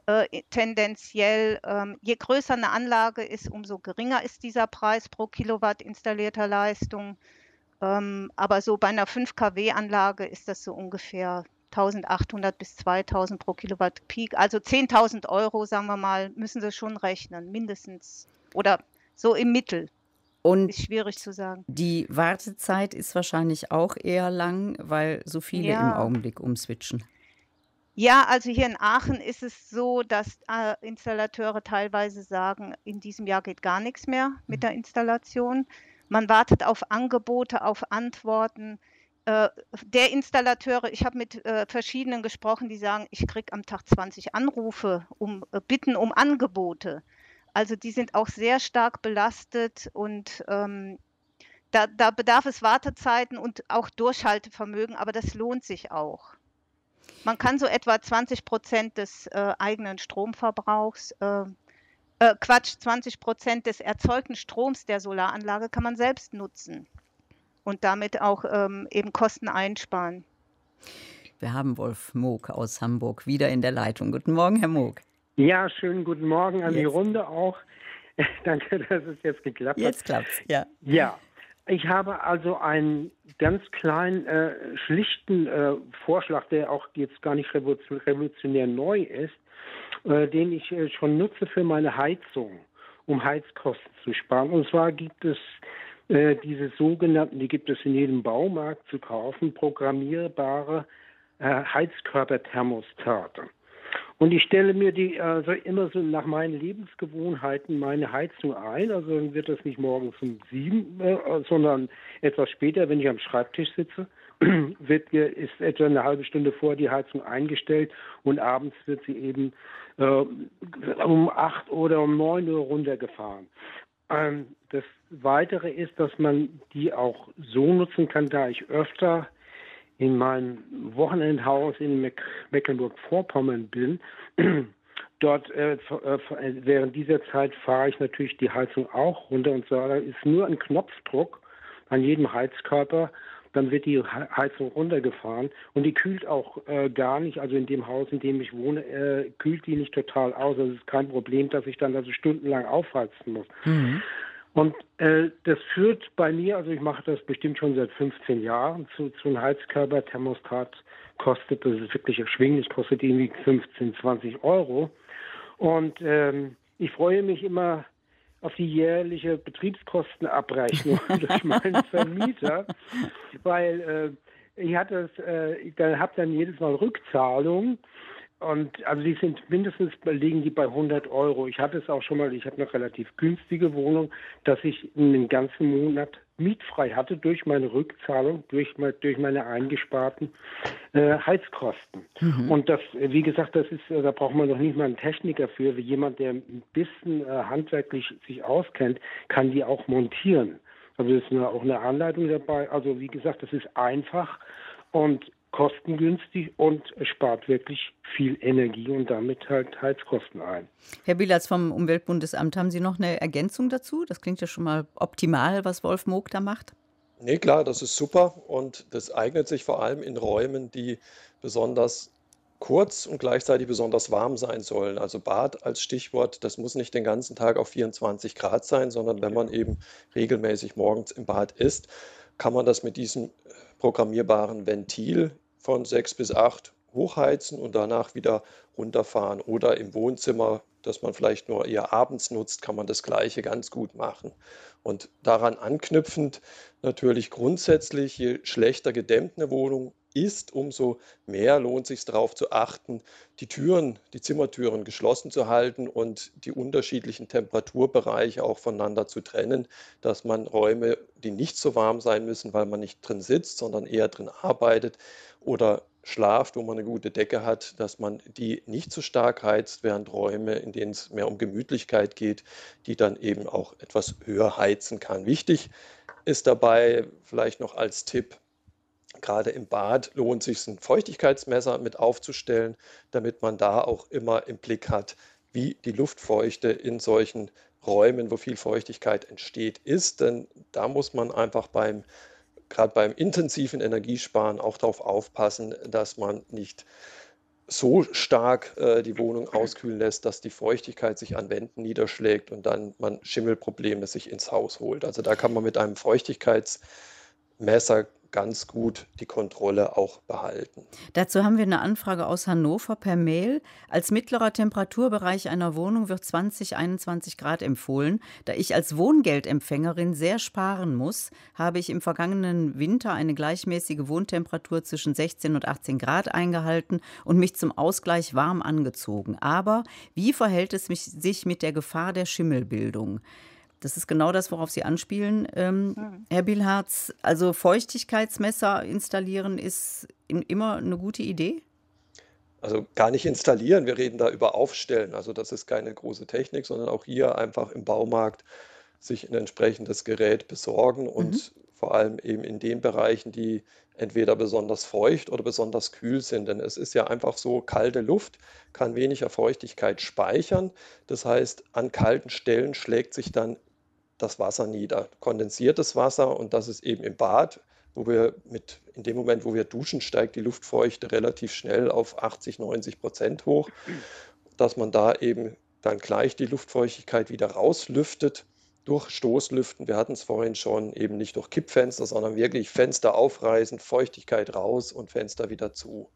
tendenziell. Je größer eine Anlage ist, umso geringer ist dieser Preis pro Kilowatt installierter Leistung. Aber so bei einer 5 kW-Anlage ist das so ungefähr 1.800 bis 2.000 pro Kilowatt Peak. Also 10.000 Euro, sagen wir mal, müssen Sie schon rechnen, mindestens. Oder so im Mittel. Und Ist schwierig zu sagen. die Wartezeit ist wahrscheinlich auch eher lang, weil so viele im Ja, Augenblick umswitchen. ja, also hier in Aachen ist es so, dass Installateure teilweise sagen, in diesem Jahr geht gar nichts mehr mit der Installation. Man wartet auf Angebote, auf Antworten. Der Installateure, ich habe mit verschiedenen gesprochen, die sagen, ich kriege am Tag 20 Anrufe, Bitten um Angebote. Also die sind auch sehr stark belastet und da bedarf es Wartezeiten und auch Durchhaltevermögen, aber das lohnt sich auch. Man kann so etwa 20% des eigenen Stromverbrauchs, Quatsch, 20% des erzeugten Stroms der Solaranlage kann man selbst nutzen und damit auch eben Kosten einsparen. Wir haben Wolf Moog aus Hamburg wieder in der Leitung. Guten Morgen, Herr Moog. Ja, schönen guten Morgen an die Jetzt, Runde auch. Danke, dass es jetzt geklappt hat. jetzt klappt's, ja. Ja, ich habe also einen ganz kleinen, schlichten Vorschlag, der auch jetzt gar nicht revolutionär neu ist, den ich schon nutze für meine Heizung, um Heizkosten zu sparen. Und zwar gibt es diese sogenannten, die gibt es in jedem Baumarkt zu kaufen, programmierbare Heizkörperthermostate. Und ich stelle mir die also immer so nach meinen Lebensgewohnheiten meine Heizung ein. Also dann wird das nicht morgens um 7, sondern etwas später, wenn ich am Schreibtisch sitze, ist etwa eine halbe Stunde vor die Heizung eingestellt und abends wird sie eben um 8 oder um 9 Uhr runtergefahren. Das Weitere ist, dass man die auch so nutzen kann, da ich öfter in meinem Wochenendhaus in Mecklenburg-Vorpommern bin. Dort während dieser Zeit fahre ich natürlich die Heizung auch runter und zwar ist nur ein Knopfdruck an jedem Heizkörper, dann wird die Heizung runtergefahren und die kühlt auch gar nicht, also in dem Haus, in dem ich wohne, kühlt die nicht total aus. Also es ist kein Problem, dass ich dann also stundenlang aufheizen muss. Mhm. Und das führt bei mir, also ich mache das bestimmt schon seit 15 Jahren, zu einem Heizkörperthermostat kostet, das ist wirklich erschwinglich, kostet irgendwie 15, 20 Euro. Und ich freue mich immer auf die jährliche Betriebskostenabrechnung durch meinen Vermieter, weil ich habe dann jedes Mal Rückzahlungen. Und also die sind mindestens, liegen die bei 100 Euro. Ich hatte es auch schon mal, ich habe eine relativ günstige Wohnung, dass ich einen ganzen Monat mietfrei hatte durch meine Rückzahlung, durch meine eingesparten Heizkosten. Mhm. Und das, wie gesagt, das ist, da braucht man noch nicht mal einen Techniker für. Wie jemand, der ein bisschen handwerklich sich auskennt, kann die auch montieren. Also es ist auch eine Anleitung dabei. Also wie gesagt, das ist einfach. Und kostengünstig und spart wirklich viel Energie und damit halt Heizkosten ein. Herr Bilatz vom Umweltbundesamt, haben Sie noch eine Ergänzung dazu? Das klingt ja schon mal optimal, was Wolf Moog da macht. Nee, klar, das ist super und das eignet sich vor allem in Räumen, die besonders kurz und gleichzeitig besonders warm sein sollen. Also Bad als Stichwort, das muss nicht den ganzen Tag auf 24 Grad sein, sondern wenn man eben regelmäßig morgens im Bad ist, kann man das mit diesem programmierbaren Ventil von 6 bis 8 hochheizen und danach wieder runterfahren. Oder im Wohnzimmer, das man vielleicht nur eher abends nutzt, kann man das Gleiche ganz gut machen. Und daran anknüpfend natürlich grundsätzlich, je schlechter gedämmt eine Wohnung ist, umso mehr lohnt es sich darauf zu achten, die Türen, die Zimmertüren geschlossen zu halten und die unterschiedlichen Temperaturbereiche auch voneinander zu trennen, dass man Räume, die nicht so warm sein müssen, weil man nicht drin sitzt, sondern eher drin arbeitet oder schlaft, wo man eine gute Decke hat, dass man die nicht so stark heizt, während Räume, in denen es mehr um Gemütlichkeit geht, die dann eben auch etwas höher heizen kann. Wichtig ist dabei vielleicht noch als Tipp, gerade im Bad lohnt es sich, ein Feuchtigkeitsmesser mit aufzustellen, damit man da auch immer im Blick hat, wie die Luftfeuchte in solchen Räumen, wo viel Feuchtigkeit entsteht, ist. Denn da muss man einfach gerade beim intensiven Energiesparen auch darauf aufpassen, dass man nicht so stark die Wohnung auskühlen lässt, dass die Feuchtigkeit sich an Wänden niederschlägt und dann man Schimmelprobleme sich ins Haus holt. Also da kann man mit einem Feuchtigkeitsmesser ganz gut die Kontrolle auch behalten. Dazu haben wir eine Anfrage aus Hannover per Mail. Als mittlerer Temperaturbereich einer Wohnung wird 20-21 Grad empfohlen. Da ich als Wohngeldempfängerin sehr sparen muss, habe ich im vergangenen Winter eine gleichmäßige Wohntemperatur zwischen 16 und 18 Grad eingehalten und mich zum Ausgleich warm angezogen. Aber wie verhält es sich mit der Gefahr der Schimmelbildung? Das ist genau das, worauf Sie anspielen, Herr Bilharz. Also Feuchtigkeitsmesser installieren ist immer eine gute Idee? Also gar nicht installieren, wir reden da über Aufstellen. Also das ist keine große Technik, sondern auch hier einfach im Baumarkt sich ein entsprechendes Gerät besorgen und vor allem eben in den Bereichen, die entweder besonders feucht oder besonders kühl sind. Denn es ist ja einfach so, kalte Luft kann weniger Feuchtigkeit speichern. Das heißt, an kalten Stellen schlägt sich dann das Wasser nieder, kondensiertes Wasser, und das ist eben im Bad, in dem Moment, wo wir duschen, steigt die Luftfeuchte relativ schnell auf 80-90% hoch, dass man da eben dann gleich die Luftfeuchtigkeit wieder rauslüftet durch Stoßlüften. Wir hatten es vorhin schon, eben nicht durch Kippfenster, sondern wirklich Fenster aufreißen, Feuchtigkeit raus und Fenster wieder zu.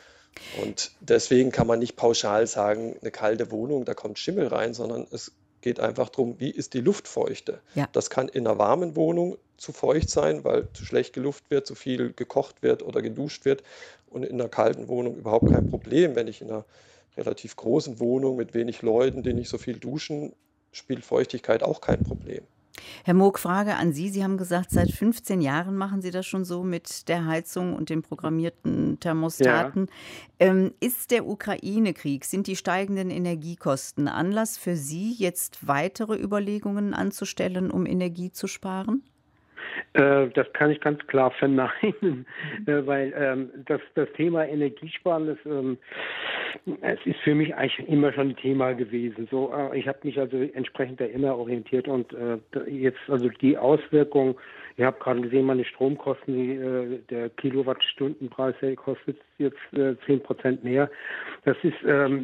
Und deswegen kann man nicht pauschal sagen, eine kalte Wohnung, da kommt Schimmel rein, sondern es geht einfach darum, wie ist die Luftfeuchte. Ja. Das kann in einer warmen Wohnung zu feucht sein, weil zu schlecht gelüftet wird, zu viel gekocht wird oder geduscht wird. Und in einer kalten Wohnung überhaupt kein Problem. Wenn ich in einer relativ großen Wohnung mit wenig Leuten, die nicht so viel duschen, spielt Feuchtigkeit auch kein Problem. Herr Moog, Frage an Sie. Sie haben gesagt, seit 15 Jahren machen Sie das schon so mit der Heizung und den programmierten Thermostaten. Ist der Ukraine-Krieg, sind die steigenden Energiekosten Anlass für Sie, jetzt weitere Überlegungen anzustellen, um Energie zu sparen? Das kann ich ganz klar verneinen, weil das Thema Energiesparen, es ist für mich eigentlich immer schon ein Thema gewesen. So, ich habe mich also entsprechend da immer orientiert und jetzt also die Auswirkungen, ich habe gerade gesehen, meine Stromkosten, der Kilowattstundenpreis, der kostet jetzt 10% mehr. Das ist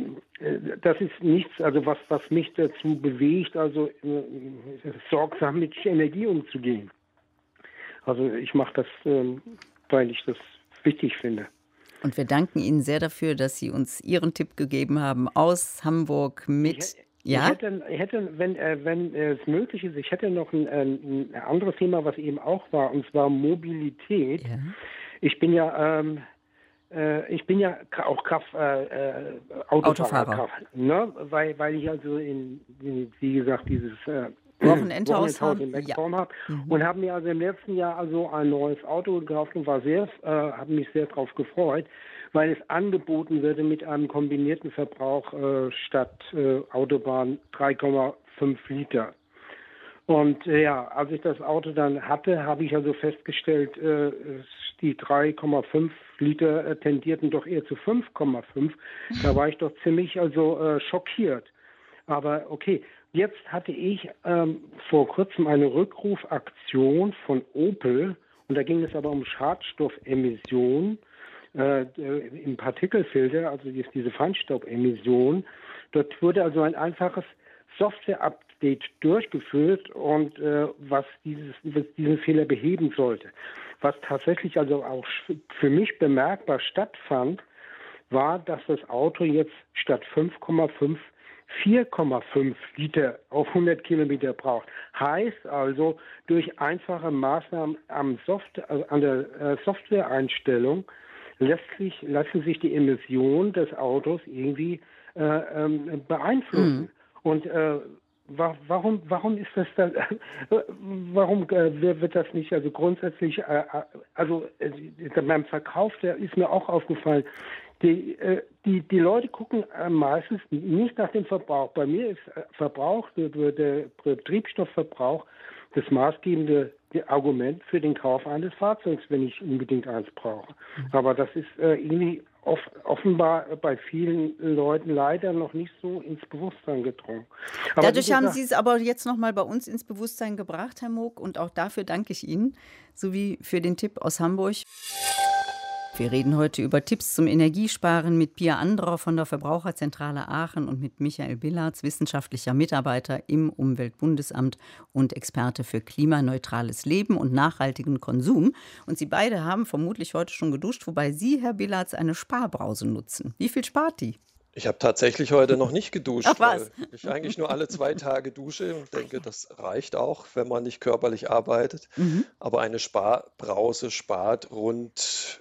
nichts, also was mich dazu bewegt, also sorgsam mit Energie umzugehen. Also ich mache das, weil ich das wichtig finde. Und wir danken Ihnen sehr dafür, dass Sie uns Ihren Tipp gegeben haben aus Hamburg mit... Ich hätte, wenn es möglich ist, ich hätte noch ein anderes Thema, was eben auch war, und zwar Mobilität. Ja. Ich bin ja auch Autofahrer. Ne? Weil ich also wie gesagt, dieses Wochenendhaus in Mecklenburg habe und habe mir also im letzten Jahr also ein neues Auto gekauft und habe mich sehr darauf gefreut, weil es angeboten würde mit einem kombinierten Verbrauch statt Autobahn 3,5 Liter. Und als ich das Auto dann hatte, habe ich also festgestellt, die 3,5 Liter tendierten doch eher zu 5,5. Da war ich doch ziemlich schockiert. Aber okay, jetzt hatte ich vor kurzem eine Rückrufaktion von Opel und da ging es aber um Schadstoffemissionen im Partikelfilter, also diese Feinstaubemission. Dort wurde also ein einfaches Software-Update durchgeführt und was diesen Fehler beheben sollte. Was tatsächlich also auch für mich bemerkbar stattfand, war, dass das Auto jetzt statt 5,5 4,5 Liter auf 100 Kilometer braucht. Heißt also, durch einfache Maßnahmen an der Softwareeinstellung lassen sich die Emissionen des Autos irgendwie beeinflussen. Und warum ist das dann, warum wird das nicht, also grundsätzlich, beim Verkauf, der ist mir auch aufgefallen, die Leute gucken meistens nicht nach dem Verbrauch. Bei mir ist Verbrauch, der Treibstoffverbrauch, das maßgebende Argument für den Kauf eines Fahrzeugs, wenn ich unbedingt eins brauche. Aber das ist irgendwie offenbar bei vielen Leuten leider noch nicht so ins Bewusstsein gedrungen. Aber dadurch haben Sie es aber jetzt nochmal bei uns ins Bewusstsein gebracht, Herr Moog, und auch dafür danke ich Ihnen, sowie für den Tipp aus Hamburg. Wir reden heute über Tipps zum Energiesparen mit Pia Andrau von der Verbraucherzentrale Aachen und mit Michael Billarz, wissenschaftlicher Mitarbeiter im Umweltbundesamt und Experte für klimaneutrales Leben und nachhaltigen Konsum. Und Sie beide haben vermutlich heute schon geduscht, wobei Sie, Herr Billarz, eine Sparbrause nutzen. Wie viel spart die? Ich habe tatsächlich heute noch nicht geduscht, Ach was? weil ich eigentlich nur alle 2 Tage dusche und denke, das reicht auch, wenn man nicht körperlich arbeitet. Aber eine Sparbrause spart rund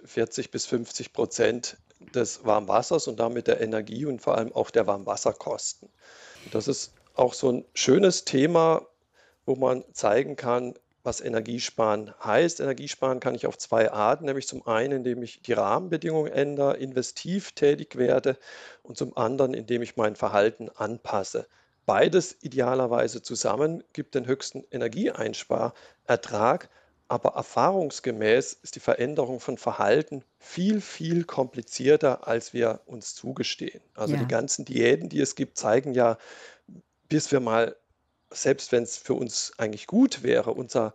40-50% des Warmwassers und damit der Energie und vor allem auch der Warmwasserkosten. Und das ist auch so ein schönes Thema, wo man zeigen kann, was Energiesparen heißt. Energiesparen kann ich auf 2 Arten, nämlich zum einen, indem ich die Rahmenbedingungen ändere, investiv tätig werde und zum anderen, indem ich mein Verhalten anpasse. Beides idealerweise zusammen gibt den höchsten Energieeinsparertrag, aber erfahrungsgemäß ist die Veränderung von Verhalten viel, viel komplizierter, als wir uns zugestehen. Also die ganzen Diäten, die es gibt, zeigen ja, bis wir mal, selbst wenn es für uns eigentlich gut wäre, unsere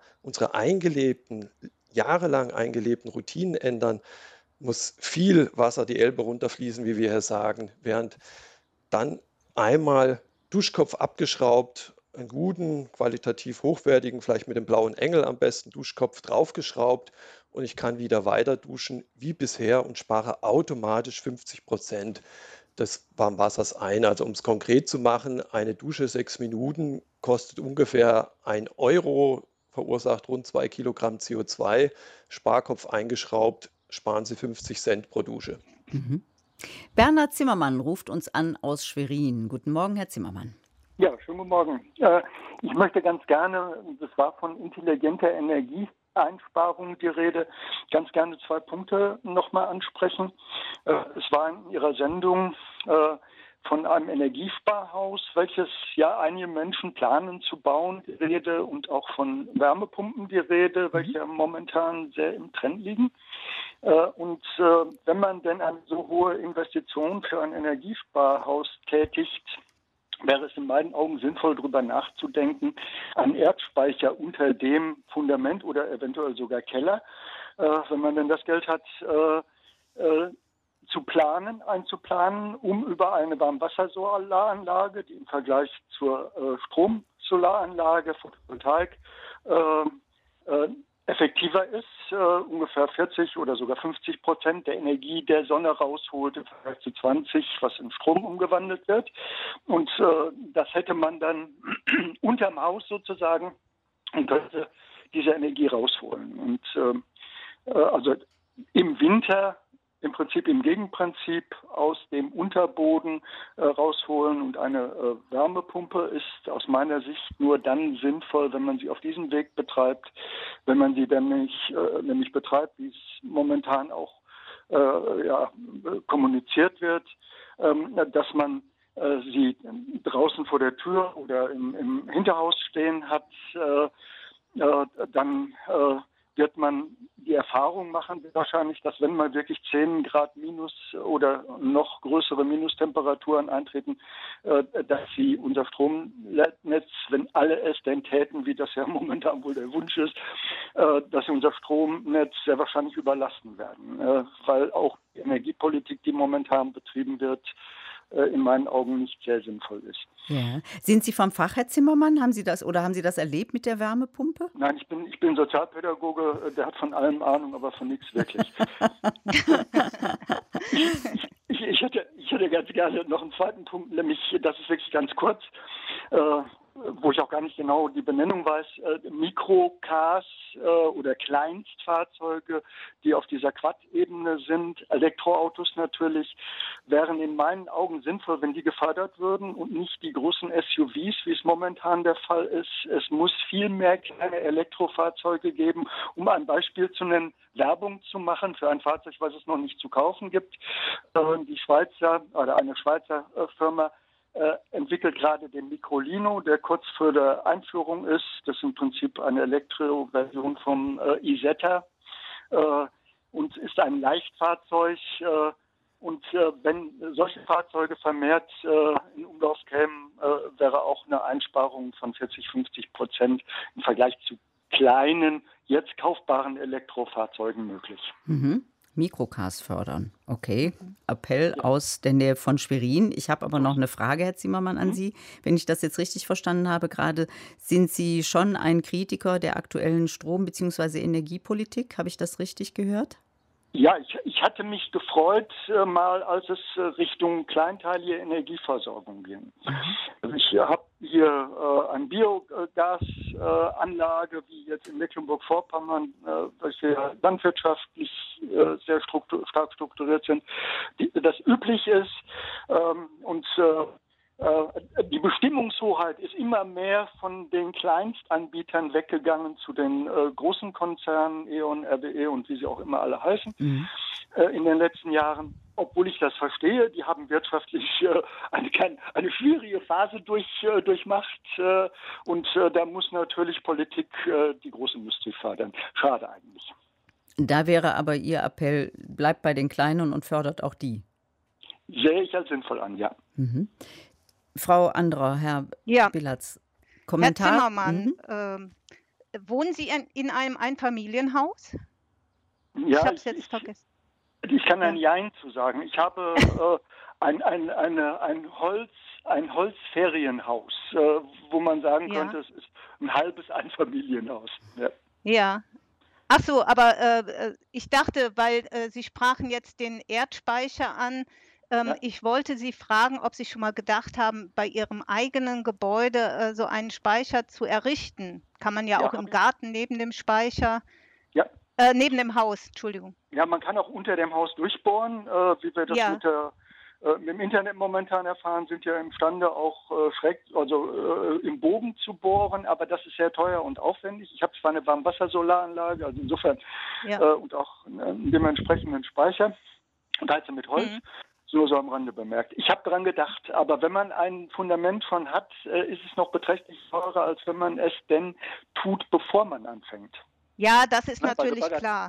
jahrelang eingelebten Routinen ändern, muss viel Wasser die Elbe runterfließen, wie wir hier sagen, während dann einmal Duschkopf abgeschraubt, einen guten, qualitativ hochwertigen, vielleicht mit dem blauen Engel am besten, Duschkopf draufgeschraubt und ich kann wieder weiter duschen wie bisher und spare automatisch 50% des Warmwassers ein. Also um es konkret zu machen, eine Dusche 6 Minuten kostet ungefähr 1 Euro, verursacht rund 2 Kilogramm CO2. Sparkopf eingeschraubt, sparen Sie 50 Cent pro Dusche. Bernhard Zimmermann ruft uns an aus Schwerin. Guten Morgen, Herr Zimmermann. Ja, schönen guten Morgen. Ich möchte ganz gerne, das war von intelligenter Energieeinsparung die Rede, ganz gerne 2 Punkte nochmal ansprechen. Es war in Ihrer Sendung von einem Energiesparhaus, welches ja einige Menschen planen zu bauen, die Rede, und auch von Wärmepumpen die Rede, welche momentan sehr im Trend liegen. Und wenn man denn eine so hohe Investition für ein Energiesparhaus tätigt, wäre es in meinen Augen sinnvoll, darüber nachzudenken, einen Erdspeicher unter dem Fundament oder eventuell sogar Keller, wenn man denn das Geld hat, einzuplanen, um über eine Warmwassersolaranlage, die im Vergleich zur Stromsolaranlage, Photovoltaik, effektiver ist, ungefähr 40 oder sogar 50% der Energie der Sonne rausholt im Vergleich zu 20, was in Strom umgewandelt wird. Und das hätte man dann unterm Haus sozusagen und könnte diese Energie rausholen. Und also im Winter im Prinzip im Gegenprinzip aus dem Unterboden rausholen, und eine Wärmepumpe ist aus meiner Sicht nur dann sinnvoll, wenn man sie auf diesem Weg betreibt, wenn man sie dann nämlich betreibt, wie es momentan auch kommuniziert wird, dass man sie draußen vor der Tür oder im Hinterhaus stehen hat, dann wird man die Erfahrung machen wird wahrscheinlich, dass wenn mal wirklich 10 Grad minus oder noch größere Minustemperaturen eintreten, dass sie unser Stromnetz, wenn alle es denn täten, wie das ja momentan wohl der Wunsch ist, dass sie unser Stromnetz sehr wahrscheinlich überlasten werden, weil auch die Energiepolitik, die momentan betrieben wird, in meinen Augen nicht sehr sinnvoll ist. Ja. Sind Sie vom Fach, Herr Zimmermann? Haben Sie das erlebt mit der Wärmepumpe? Nein, ich bin Sozialpädagoge, der hat von allem Ahnung, aber von nichts wirklich. Ich hätte ganz gerne noch einen zweiten Punkt, nämlich, das ist wirklich ganz kurz, wo ich auch gar nicht genau die Benennung weiß, Mikrocars oder Kleinstfahrzeuge, die auf dieser Quad-Ebene sind, Elektroautos natürlich, wären in meinen Augen sinnvoll, wenn die gefördert würden und nicht die großen SUVs, wie es momentan der Fall ist. Es muss viel mehr kleine Elektrofahrzeuge geben, um ein Beispiel zu nennen, Werbung zu machen für ein Fahrzeug, was es noch nicht zu kaufen gibt. Die Schweizer oder eine Schweizer Firma entwickelt gerade den Microlino, der kurz vor der Einführung ist. Das ist im Prinzip eine Elektroversion vom Isetta und ist ein Leichtfahrzeug. Und wenn solche Fahrzeuge vermehrt in Umlauf kämen, wäre auch eine Einsparung von 40-50% im Vergleich zu kleinen, jetzt kaufbaren Elektrofahrzeugen möglich. Mhm. Mikrocars fördern. Okay. Appell aus der Nähe von Schwerin. Ich habe aber noch eine Frage, Herr Zimmermann, an Sie. Wenn ich das jetzt richtig verstanden habe, gerade sind Sie schon ein Kritiker der aktuellen Strom- bzw. Energiepolitik? Habe ich das richtig gehört? Ja, ich hatte mich gefreut, mal als es Richtung kleinteilige Energieversorgung ging. Also ich habe hier eine Biogasanlage, wie jetzt in Mecklenburg-Vorpommern, welche landwirtschaftlich sehr stark strukturiert sind, das üblich ist. Und die Bestimmungshoheit ist immer mehr von den Kleinstanbietern weggegangen zu den großen Konzernen, E.ON, RWE und wie sie auch immer alle heißen, in den letzten Jahren. Obwohl ich das verstehe, die haben wirtschaftlich eine schwierige Phase durchmacht und da muss natürlich Politik die große Industrie fördern. Schade eigentlich. Da wäre aber Ihr Appell, bleibt bei den Kleinen und fördert auch die. Sehe ich als sinnvoll an, ja. Mhm. Frau Anderer, Herr Bilatz, Kommentar? Herr Zimmermann, wohnen Sie in einem Einfamilienhaus? Ja, ich habe es jetzt vergessen. Ich kann ein Jein zu sagen. Ich habe ein Holzferienhaus, wo man sagen könnte, es ist ein halbes Einfamilienhaus. Ja. Ach so, aber ich dachte, weil Sie sprachen jetzt den Erdspeicher an, ich wollte Sie fragen, ob Sie schon mal gedacht haben, bei Ihrem eigenen Gebäude so einen Speicher zu errichten. Kann man ja auch im Garten neben dem Speicher, neben dem Haus, Entschuldigung. Ja, man kann auch unter dem Haus durchbohren, wie wir das mit dem Internet momentan erfahren, sind ja imstande auch im Bogen zu bohren, aber das ist sehr teuer und aufwendig. Ich habe zwar eine Warmwassersolaranlage, also insofern und auch einen dementsprechenden Speicher und heize mit Holz. Nur so am Rande bemerkt. Ich habe daran gedacht, aber wenn man ein Fundament schon hat, ist es noch beträchtlich teurer, als wenn man es denn tut, bevor man anfängt. Ja, das ist natürlich klar.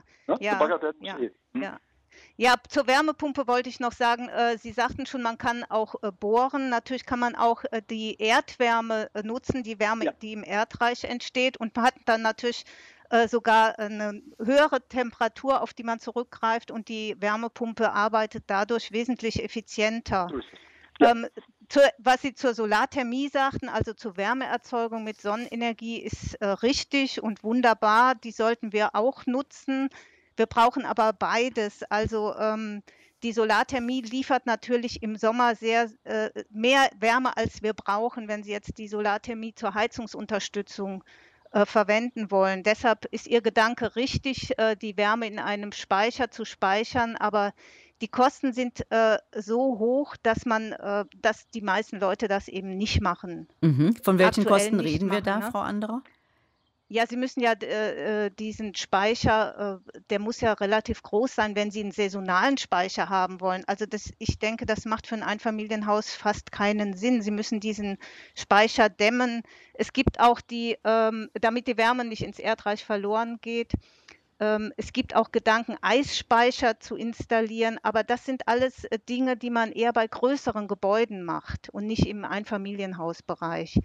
Ja, zur Wärmepumpe wollte ich noch sagen, Sie sagten schon, man kann auch bohren. Natürlich kann man auch die Erdwärme nutzen, die Wärme, die im Erdreich entsteht. Und man hat dann natürlich sogar eine höhere Temperatur, auf die man zurückgreift. Und die Wärmepumpe arbeitet dadurch wesentlich effizienter. Was Sie zur Solarthermie sagten, also zur Wärmeerzeugung mit Sonnenenergie, ist richtig und wunderbar. Die sollten wir auch nutzen. Wir brauchen aber beides. Also die Solarthermie liefert natürlich im Sommer mehr Wärme, als wir brauchen, wenn Sie jetzt die Solarthermie zur Heizungsunterstützung verwenden wollen. Deshalb ist Ihr Gedanke richtig, die Wärme in einem Speicher zu speichern, aber die Kosten sind so hoch, dass die meisten Leute das eben nicht machen. Von welchen Kosten reden wir da, Frau Anderer? Ja, Sie müssen ja diesen Speicher, der muss ja relativ groß sein, wenn Sie einen saisonalen Speicher haben wollen. Also ich denke, das macht für ein Einfamilienhaus fast keinen Sinn. Sie müssen diesen Speicher dämmen. Es gibt auch damit die Wärme nicht ins Erdreich verloren geht, Es gibt auch Gedanken, Eisspeicher zu installieren, aber das sind alles Dinge, die man eher bei größeren Gebäuden macht und nicht im Einfamilienhausbereich.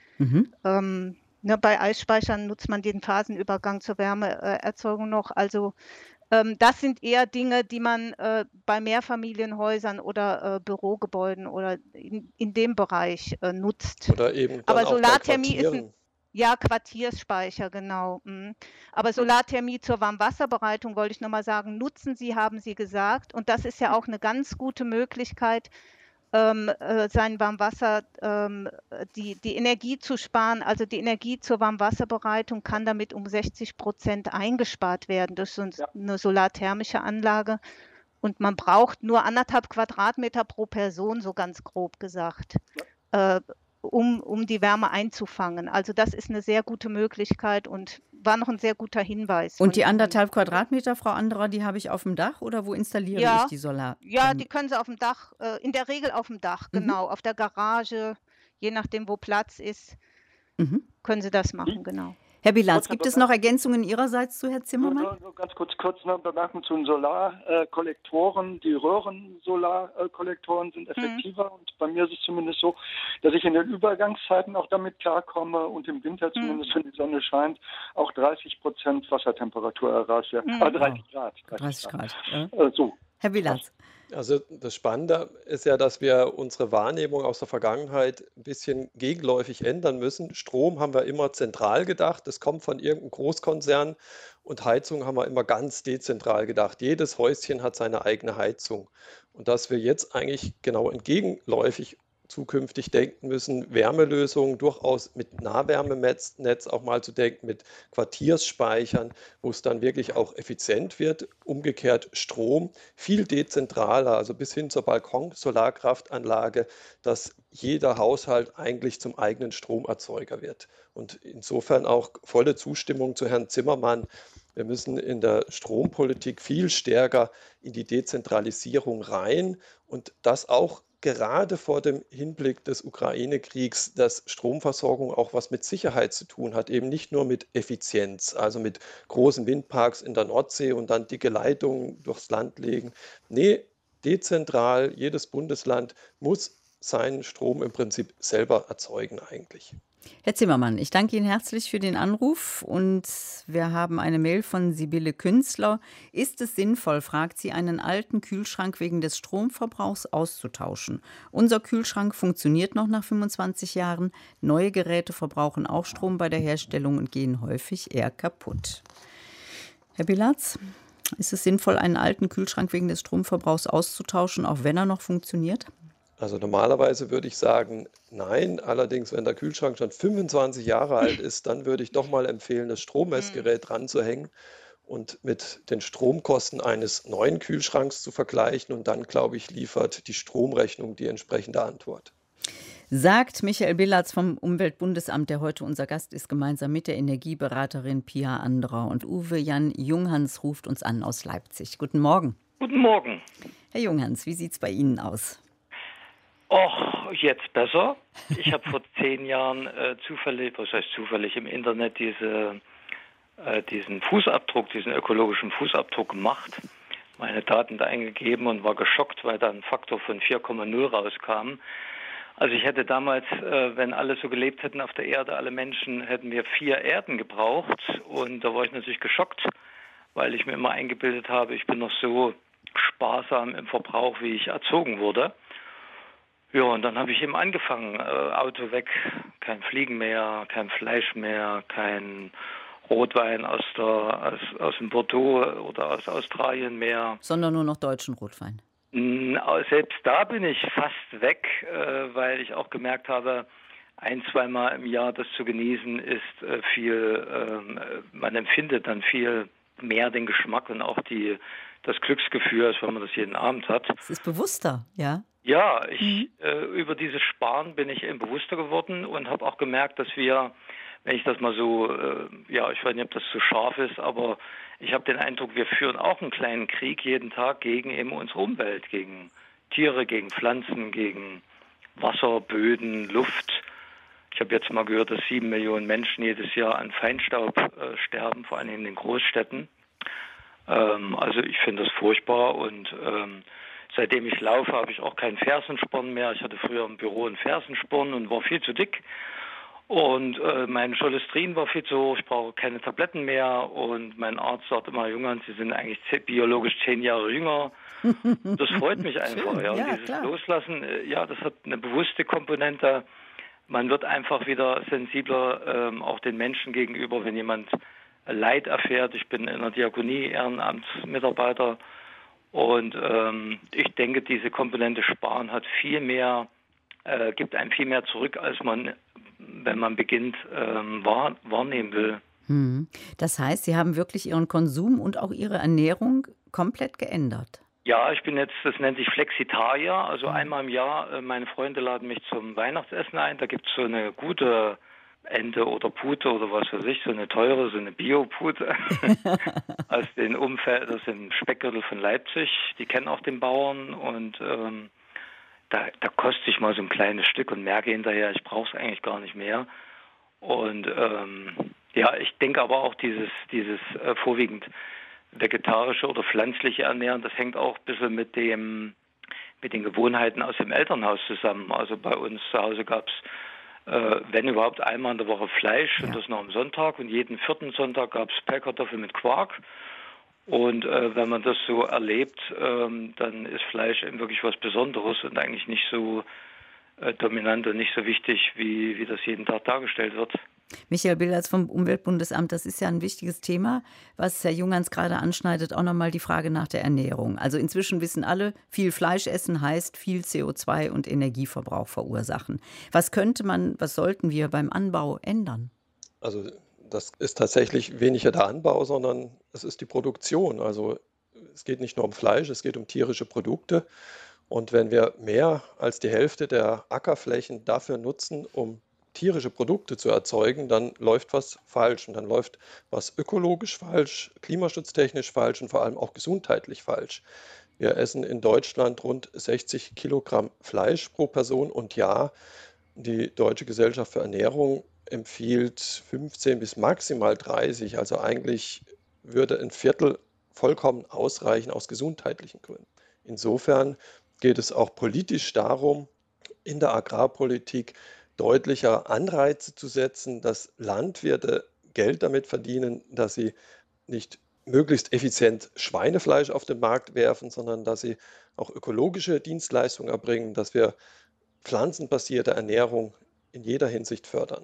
Bei Eisspeichern nutzt man den Phasenübergang zur Wärmeerzeugung noch. Also das sind eher Dinge, die man bei Mehrfamilienhäusern oder Bürogebäuden oder in dem Bereich nutzt. Oder eben dann Aber auch bei Solarthermie ist Quartieren. ja, Quartiersspeicher, genau. Aber Solarthermie zur Warmwasserbereitung wollte ich nochmal sagen, nutzen Sie, haben Sie gesagt. Und das ist ja auch eine ganz gute Möglichkeit, sein Warmwasser, die Energie zu sparen. Also die Energie zur Warmwasserbereitung kann damit um 60% eingespart werden durch so eine solarthermische Anlage. Und man braucht nur 1,5 Quadratmeter pro Person, so ganz grob gesagt, um die Wärme einzufangen. Also das ist eine sehr gute Möglichkeit und war noch ein sehr guter Hinweis. Und die 1,5 Quadratmeter, Frau Anderer, die habe ich auf dem Dach oder wo installiere ich die Solar? Ja, die können Sie auf dem Dach, in der Regel auf dem Dach, genau, auf der Garage, je nachdem, wo Platz ist, können Sie das machen, genau. Herr Bilatz, gibt es noch Ergänzungen Ihrerseits zu Herrn Zimmermann? Nur ganz kurz eine Bemerkung zu den Solarkollektoren. Die Röhren-Solarkollektoren sind effektiver und bei mir ist es zumindest so, dass ich in den Übergangszeiten auch damit klarkomme und im Winter zumindest, wenn die Sonne scheint, auch 30% Wassertemperatur erreiche. 30 Grad. 30 Grad. So. Herr Bilatz. Also das Spannende ist ja, dass wir unsere Wahrnehmung aus der Vergangenheit ein bisschen gegenläufig ändern müssen. Strom haben wir immer zentral gedacht, das kommt von irgendeinem Großkonzern, und Heizung haben wir immer ganz dezentral gedacht. Jedes Häuschen hat seine eigene Heizung. Und dass wir jetzt eigentlich genau entgegenläufig zukünftig denken müssen, Wärmelösungen durchaus mit Nahwärmenetz auch mal zu denken, mit Quartiersspeichern, wo es dann wirklich auch effizient wird. Umgekehrt Strom viel dezentraler, also bis hin zur Balkon-Solarkraftanlage, dass jeder Haushalt eigentlich zum eigenen Stromerzeuger wird. Und insofern auch volle Zustimmung zu Herrn Zimmermann. Wir müssen in der Strompolitik viel stärker in die Dezentralisierung rein und das auch gerade vor dem Hinblick des Ukraine-Kriegs, dass Stromversorgung auch was mit Sicherheit zu tun hat, eben nicht nur mit Effizienz, also mit großen Windparks in der Nordsee und dann dicke Leitungen durchs Land legen. Nee, dezentral, jedes Bundesland muss seinen Strom im Prinzip selber erzeugen eigentlich. Herr Zimmermann, ich danke Ihnen herzlich für den Anruf und wir haben eine Mail von Sibylle Künstler. Ist es sinnvoll, fragt sie, einen alten Kühlschrank wegen des Stromverbrauchs auszutauschen? Unser Kühlschrank funktioniert noch nach 25 Jahren. Neue Geräte verbrauchen auch Strom bei der Herstellung und gehen häufig eher kaputt. Herr Bilatz, ist es sinnvoll, einen alten Kühlschrank wegen des Stromverbrauchs auszutauschen, auch wenn er noch funktioniert? Also normalerweise würde ich sagen, nein. Allerdings, wenn der Kühlschrank schon 25 Jahre alt ist, dann würde ich doch mal empfehlen, das Strommessgerät dran zu hängen und mit den Stromkosten eines neuen Kühlschranks zu vergleichen. Und dann, glaube ich, liefert die Stromrechnung die entsprechende Antwort. Sagt Michael Bilatz vom Umweltbundesamt, der heute unser Gast ist, gemeinsam mit der Energieberaterin Pia Anderer. Und Uwe Jan Junghans ruft uns an aus Leipzig. Guten Morgen. Guten Morgen. Herr Junghans, wie sieht es bei Ihnen aus? Och, jetzt besser. Ich habe vor 10 Jahren zufällig im Internet diesen Fußabdruck, diesen ökologischen Fußabdruck gemacht, meine Daten da eingegeben und war geschockt, weil da ein Faktor von 4,0 rauskam. Also ich hätte damals, wenn alle so gelebt hätten auf der Erde, alle Menschen, hätten wir 4 Erden gebraucht. Und da war ich natürlich geschockt, weil ich mir immer eingebildet habe, ich bin noch so sparsam im Verbrauch, wie ich erzogen wurde. Ja, und dann habe ich eben angefangen, Auto weg, kein Fliegen mehr, kein Fleisch mehr, kein Rotwein aus dem Bordeaux oder aus Australien mehr. Sondern nur noch deutschen Rotwein. Selbst da bin ich fast weg, weil ich auch gemerkt habe, 1-2 Mal im Jahr das zu genießen ist man empfindet dann viel mehr den Geschmack und auch das Glücksgefühl, als wenn man das jeden Abend hat. Es ist bewusster, ja? Ja, über dieses Sparen bin ich eben bewusster geworden und habe auch gemerkt, dass wir, wenn ich das mal so, ich weiß nicht, ob das so scharf ist, aber ich habe den Eindruck, wir führen auch einen kleinen Krieg jeden Tag gegen eben unsere Umwelt, gegen Tiere, gegen Pflanzen, gegen Wasser, Böden, Luft. Ich habe jetzt mal gehört, dass 7 Millionen Menschen jedes Jahr an Feinstaub sterben, vor allem in den Großstädten. Also ich finde das furchtbar und seitdem ich laufe, habe ich auch keinen Fersensporn mehr. Ich hatte früher im Büro einen Fersensporn und war viel zu dick. Und mein Cholesterin war viel zu hoch, ich brauche keine Tabletten mehr. Und mein Arzt sagt immer, Junge, Sie sind eigentlich biologisch 10 Jahre jünger. Das freut mich einfach. Schön, Ja. Und ja, dieses klar. Loslassen, ja, das hat eine bewusste Komponente. Man wird einfach wieder sensibler, auch den Menschen gegenüber, wenn jemand Leid erfährt. Ich bin in der Diakonie Ehrenamtsmitarbeiter. Und ich denke, diese Komponente Sparen hat viel mehr, gibt einem viel mehr zurück, als man, wenn man beginnt, wahrnehmen will. Das heißt, Sie haben wirklich Ihren Konsum und auch Ihre Ernährung komplett geändert. Ja, ich bin jetzt, das nennt sich Flexitarier, also einmal im Jahr, meine Freunde laden mich zum Weihnachtsessen ein, da gibt es so eine gute Ente oder Pute oder was weiß ich, so eine teure, so eine Bio-Pute aus dem Umfeld, das sind Speckgürtel von Leipzig, die kennen auch den Bauern und da koste ich mal so ein kleines Stück und merke hinterher, ich brauche es eigentlich gar nicht mehr. Und ja, ich denke aber auch dieses vorwiegend vegetarische oder pflanzliche Ernähren, das hängt auch ein bisschen mit den Gewohnheiten aus dem Elternhaus zusammen. Also bei uns zu Hause gab es, wenn überhaupt, einmal in der Woche Fleisch und das noch am Sonntag. Und jeden 4. Sonntag gab es Pellkartoffeln mit Quark. Und wenn man das so erlebt, dann ist Fleisch eben wirklich was Besonderes und eigentlich nicht so dominant und nicht so wichtig, wie das jeden Tag dargestellt wird. Michael Billertz vom Umweltbundesamt, das ist ja ein wichtiges Thema, was Herr Junghans gerade anschneidet, auch nochmal die Frage nach der Ernährung. Also inzwischen wissen alle, viel Fleisch essen heißt viel CO2 und Energieverbrauch verursachen. Was sollten wir beim Anbau ändern? Also das ist tatsächlich weniger der Anbau, sondern es ist die Produktion. Also es geht nicht nur um Fleisch, es geht um tierische Produkte. Und wenn wir mehr als die Hälfte der Ackerflächen dafür nutzen, um tierische Produkte zu erzeugen, dann läuft was falsch und dann läuft was ökologisch falsch, klimaschutztechnisch falsch und vor allem auch gesundheitlich falsch. Wir essen in Deutschland rund 60 Kilogramm Fleisch pro Person und ja, die Deutsche Gesellschaft für Ernährung empfiehlt 15 bis maximal 30, also eigentlich würde ein Viertel vollkommen ausreichen aus gesundheitlichen Gründen. Insofern geht es auch politisch darum, in der Agrarpolitik deutlicher Anreize zu setzen, dass Landwirte Geld damit verdienen, dass sie nicht möglichst effizient Schweinefleisch auf den Markt werfen, sondern dass sie auch ökologische Dienstleistungen erbringen, dass wir pflanzenbasierte Ernährung in jeder Hinsicht fördern.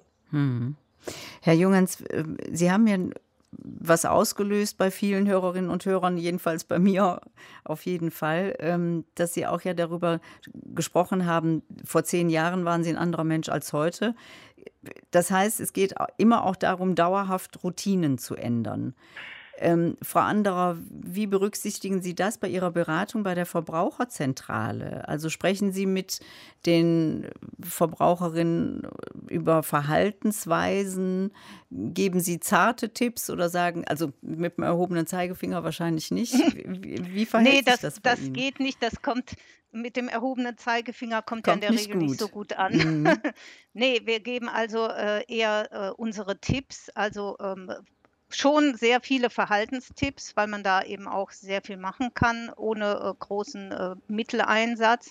Herr Junghans, Sie haben ja was ausgelöst bei vielen Hörerinnen und Hörern, jedenfalls bei mir auf jeden Fall, dass Sie auch ja darüber gesprochen haben, vor 10 Jahren waren Sie ein anderer Mensch als heute. Das heißt, es geht immer auch darum, dauerhaft Routinen zu ändern. Frau Anderer, wie berücksichtigen Sie das bei Ihrer Beratung bei der Verbraucherzentrale? Also sprechen Sie mit den Verbraucherinnen über Verhaltensweisen? Geben Sie zarte Tipps oder sagen, also mit dem erhobenen Zeigefinger wahrscheinlich nicht? Wie verhält sich das bei Ihnen? Das geht nicht. Das kommt mit dem erhobenen Zeigefinger kommt ja in der nicht Regel nicht so gut an. Nee, wir geben also eher unsere Tipps, also schon sehr viele Verhaltenstipps, weil man da eben auch sehr viel machen kann, ohne großen Mitteleinsatz.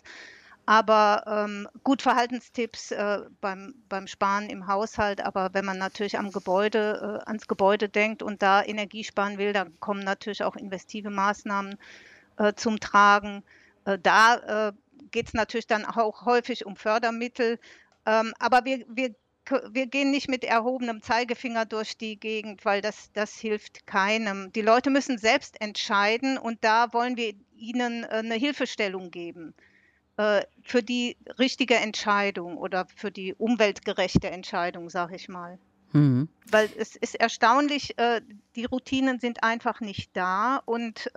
Aber gut, Verhaltenstipps beim Sparen im Haushalt, aber wenn man natürlich ans Gebäude denkt und da Energie sparen will, dann kommen natürlich auch investive Maßnahmen zum Tragen. Da geht es natürlich dann auch häufig um Fördermittel. Aber wir gehen nicht mit erhobenem Zeigefinger durch die Gegend, weil das hilft keinem. Die Leute müssen selbst entscheiden und da wollen wir ihnen eine Hilfestellung geben für die richtige Entscheidung oder für die umweltgerechte Entscheidung, sage ich mal. Weil es ist erstaunlich, die Routinen sind einfach nicht da und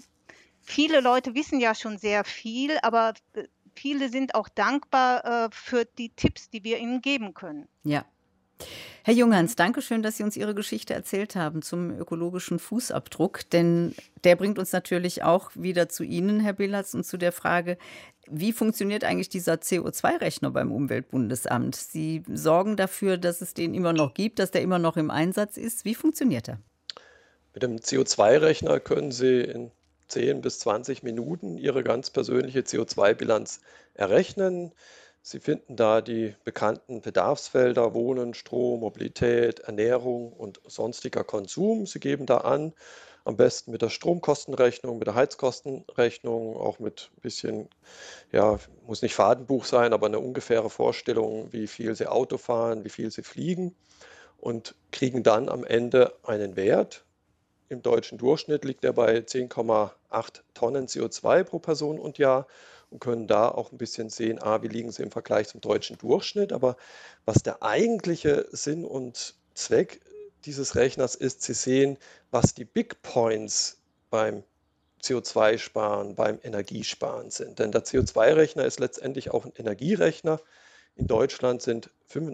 viele Leute wissen ja schon sehr viel, aber viele sind auch dankbar für die Tipps, die wir ihnen geben können. Ja. Herr Junghans, danke schön, dass Sie uns Ihre Geschichte erzählt haben zum ökologischen Fußabdruck, denn der bringt uns natürlich auch wieder zu Ihnen, Herr Billertz, und zu der Frage, wie funktioniert eigentlich dieser CO2-Rechner beim Umweltbundesamt? Sie sorgen dafür, dass es den immer noch gibt, dass der immer noch im Einsatz ist. Wie funktioniert er? Mit dem CO2-Rechner können Sie in 10 bis 20 Minuten Ihre ganz persönliche CO2-Bilanz errechnen. Sie finden da die bekannten Bedarfsfelder Wohnen, Strom, Mobilität, Ernährung und sonstiger Konsum. Sie geben da an, am besten mit der Stromkostenrechnung, mit der Heizkostenrechnung, auch mit ein bisschen, ja, muss nicht Fahrtenbuch sein, aber eine ungefähre Vorstellung, wie viel Sie Auto fahren, wie viel Sie fliegen und kriegen dann am Ende einen Wert. Im deutschen Durchschnitt liegt er bei 10,8 Tonnen CO2 pro Person und Jahr und können da auch ein bisschen sehen, wie liegen sie im Vergleich zum deutschen Durchschnitt. Aber was der eigentliche Sinn und Zweck dieses Rechners ist, Sie sehen, was die Big Points beim CO2-Sparen, beim Energiesparen sind. Denn der CO2-Rechner ist letztendlich auch ein Energierechner. In Deutschland sind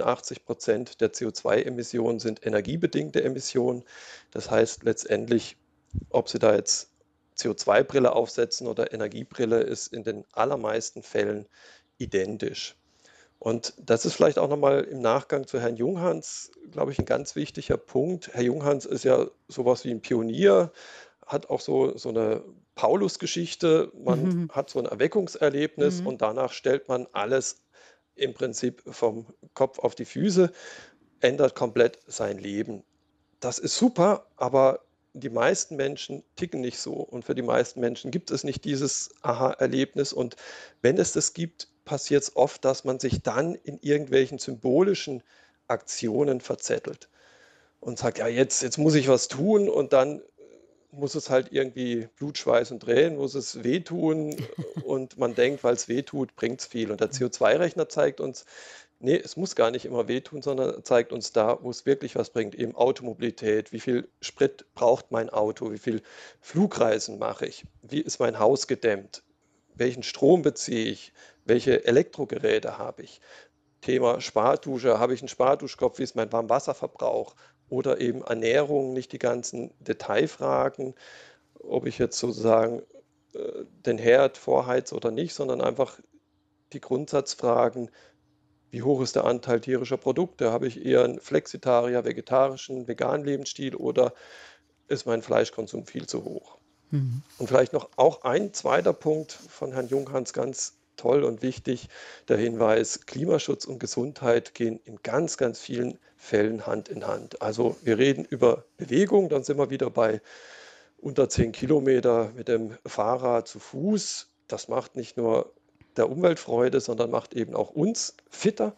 85% der CO2-Emissionen sind energiebedingte Emissionen. Das heißt letztendlich, ob Sie da jetzt CO2-Brille aufsetzen oder Energiebrille, ist in den allermeisten Fällen identisch. Und das ist vielleicht auch nochmal im Nachgang zu Herrn Junghans, glaube ich, ein ganz wichtiger Punkt. Herr Junghans ist ja sowas wie ein Pionier, hat auch so eine Paulus-Geschichte. Man hat so ein Erweckungserlebnis und danach stellt man alles im Prinzip vom Kopf auf die Füße, ändert komplett sein Leben. Das ist super, aber die meisten Menschen ticken nicht so. Und für die meisten Menschen gibt es nicht dieses Aha-Erlebnis. Und wenn es das gibt, passiert es oft, dass man sich dann in irgendwelchen symbolischen Aktionen verzettelt und sagt, ja, jetzt muss ich was tun und dann muss es halt irgendwie Blut, Schweiß und Tränen, muss es wehtun und man denkt, weil es wehtut, bringt es viel. Und der CO2-Rechner zeigt uns, nee, es muss gar nicht immer wehtun, sondern zeigt uns da, wo es wirklich was bringt. Eben Automobilität, wie viel Sprit braucht mein Auto, wie viel Flugreisen mache ich, wie ist mein Haus gedämmt, welchen Strom beziehe ich, welche Elektrogeräte habe ich. Thema Spardusche, habe ich einen Sparduschkopf, wie ist mein Warmwasserverbrauch oder eben Ernährung, nicht die ganzen Detailfragen, ob ich jetzt sozusagen den Herd vorheize oder nicht, sondern einfach die Grundsatzfragen, wie hoch ist der Anteil tierischer Produkte, habe ich eher einen Flexitarier, vegetarischen, veganen Lebensstil oder ist mein Fleischkonsum viel zu hoch? Und vielleicht noch auch ein zweiter Punkt von Herrn Junghans, ganz toll und wichtig, der Hinweis, Klimaschutz und Gesundheit gehen in ganz, ganz vielen Fällen Hand in Hand. Also wir reden über Bewegung, dann sind wir wieder bei unter 10 Kilometer mit dem Fahrrad zu Fuß. Das macht nicht nur der Umwelt Freude, sondern macht eben auch uns fitter.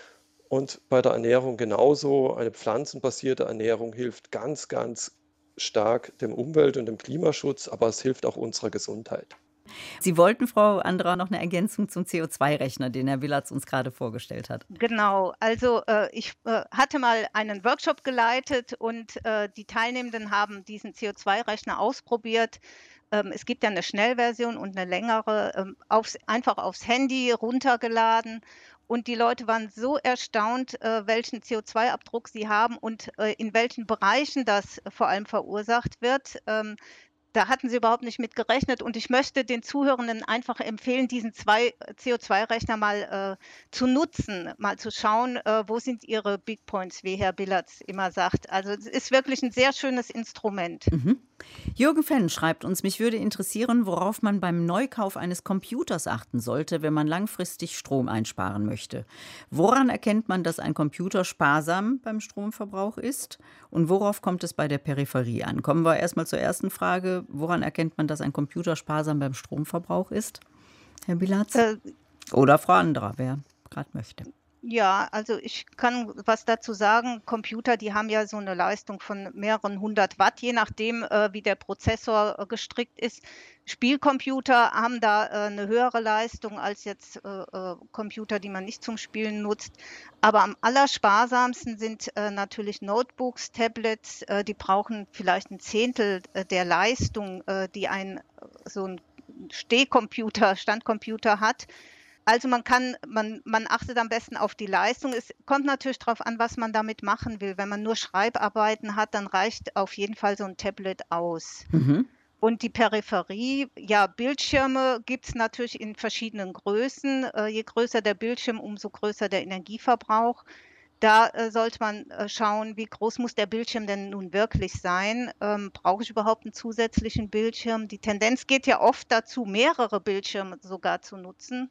Und bei der Ernährung genauso. Eine pflanzenbasierte Ernährung hilft ganz, ganz stark dem Umwelt- und dem Klimaschutz, aber es hilft auch unserer Gesundheit. Sie wollten, Frau Andra, noch eine Ergänzung zum CO2-Rechner, den Herr Willaerts uns gerade vorgestellt hat. Genau, also ich hatte mal einen Workshop geleitet und die Teilnehmenden haben diesen CO2-Rechner ausprobiert. Es gibt ja eine Schnellversion und eine längere, einfach aufs Handy runtergeladen. Und die Leute waren so erstaunt, welchen CO2-Abdruck sie haben und in welchen Bereichen das vor allem verursacht wird. Da hatten sie überhaupt nicht mit gerechnet. Und ich möchte den Zuhörenden einfach empfehlen, diesen CO2-Rechner mal zu nutzen, mal zu schauen, wo sind ihre Big Points, wie Herr Willaerts immer sagt. Also es ist wirklich ein sehr schönes Instrument. Jürgen Fenn schreibt uns, mich würde interessieren, worauf man beim Neukauf eines Computers achten sollte, wenn man langfristig Strom einsparen möchte. Woran erkennt man, dass ein Computer sparsam beim Stromverbrauch ist? Und worauf kommt es bei der Peripherie an? Kommen wir erstmal zur ersten Frage. Woran erkennt man, dass ein Computer sparsam beim Stromverbrauch ist? Herr Willaerts? Oder Frau Andra, wer gerade möchte. Ja, also ich kann was dazu sagen. Computer, die haben ja so eine Leistung von mehreren 100 Watt, je nachdem, wie der Prozessor gestrickt ist. Spielcomputer haben da eine höhere Leistung als jetzt Computer, die man nicht zum Spielen nutzt. Aber am allersparsamsten sind natürlich Notebooks, Tablets. Die brauchen vielleicht ein Zehntel der Leistung, die so ein Standcomputer hat. Also man achtet am besten auf die Leistung. Es kommt natürlich darauf an, was man damit machen will. Wenn man nur Schreibarbeiten hat, dann reicht auf jeden Fall so ein Tablet aus. Und die Peripherie, ja, Bildschirme gibt es natürlich in verschiedenen Größen. Je größer der Bildschirm, umso größer der Energieverbrauch. Da sollte man schauen, wie groß muss der Bildschirm denn nun wirklich sein? Brauche ich überhaupt einen zusätzlichen Bildschirm? Die Tendenz geht ja oft dazu, mehrere Bildschirme sogar zu nutzen.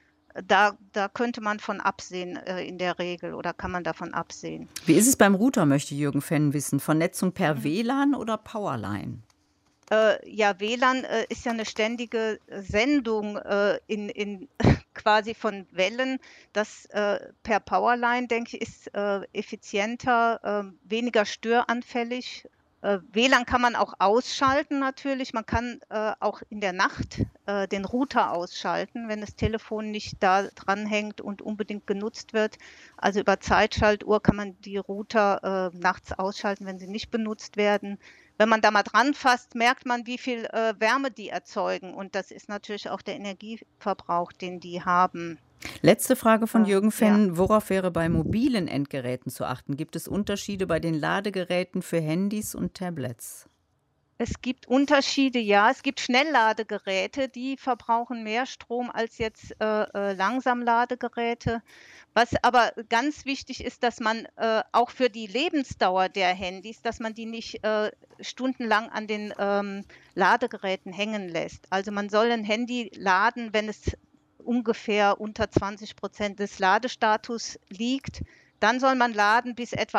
Da könnte man von absehen in der Regel oder kann man davon absehen. Wie ist es beim Router, möchte Jürgen Fenn wissen? Vernetzung per WLAN oder Powerline? Ja, WLAN ist ja eine ständige Sendung in quasi von Wellen. Das per Powerline, denke ich, ist effizienter, weniger störanfällig. WLAN kann man auch ausschalten natürlich. Man kann auch in der Nacht den Router ausschalten, wenn das Telefon nicht da dranhängt und unbedingt genutzt wird. Also über Zeitschaltuhr kann man die Router nachts ausschalten, wenn sie nicht benutzt werden. Wenn man da mal dran fasst, merkt man, wie viel Wärme die erzeugen. Und das ist natürlich auch der Energieverbrauch, den die haben. Letzte Frage von Jürgen Ja. Fenn. Worauf wäre bei mobilen Endgeräten zu achten? Gibt es Unterschiede bei den Ladegeräten für Handys und Tablets? Es gibt Unterschiede, ja. Es gibt Schnellladegeräte, die verbrauchen mehr Strom als jetzt Langsamladegeräte. Was aber ganz wichtig ist, dass man auch für die Lebensdauer der Handys, dass man die nicht stundenlang an den Ladegeräten hängen lässt. Also man soll ein Handy laden, wenn es ungefähr unter 20% des Ladestatus liegt. Dann soll man laden bis etwa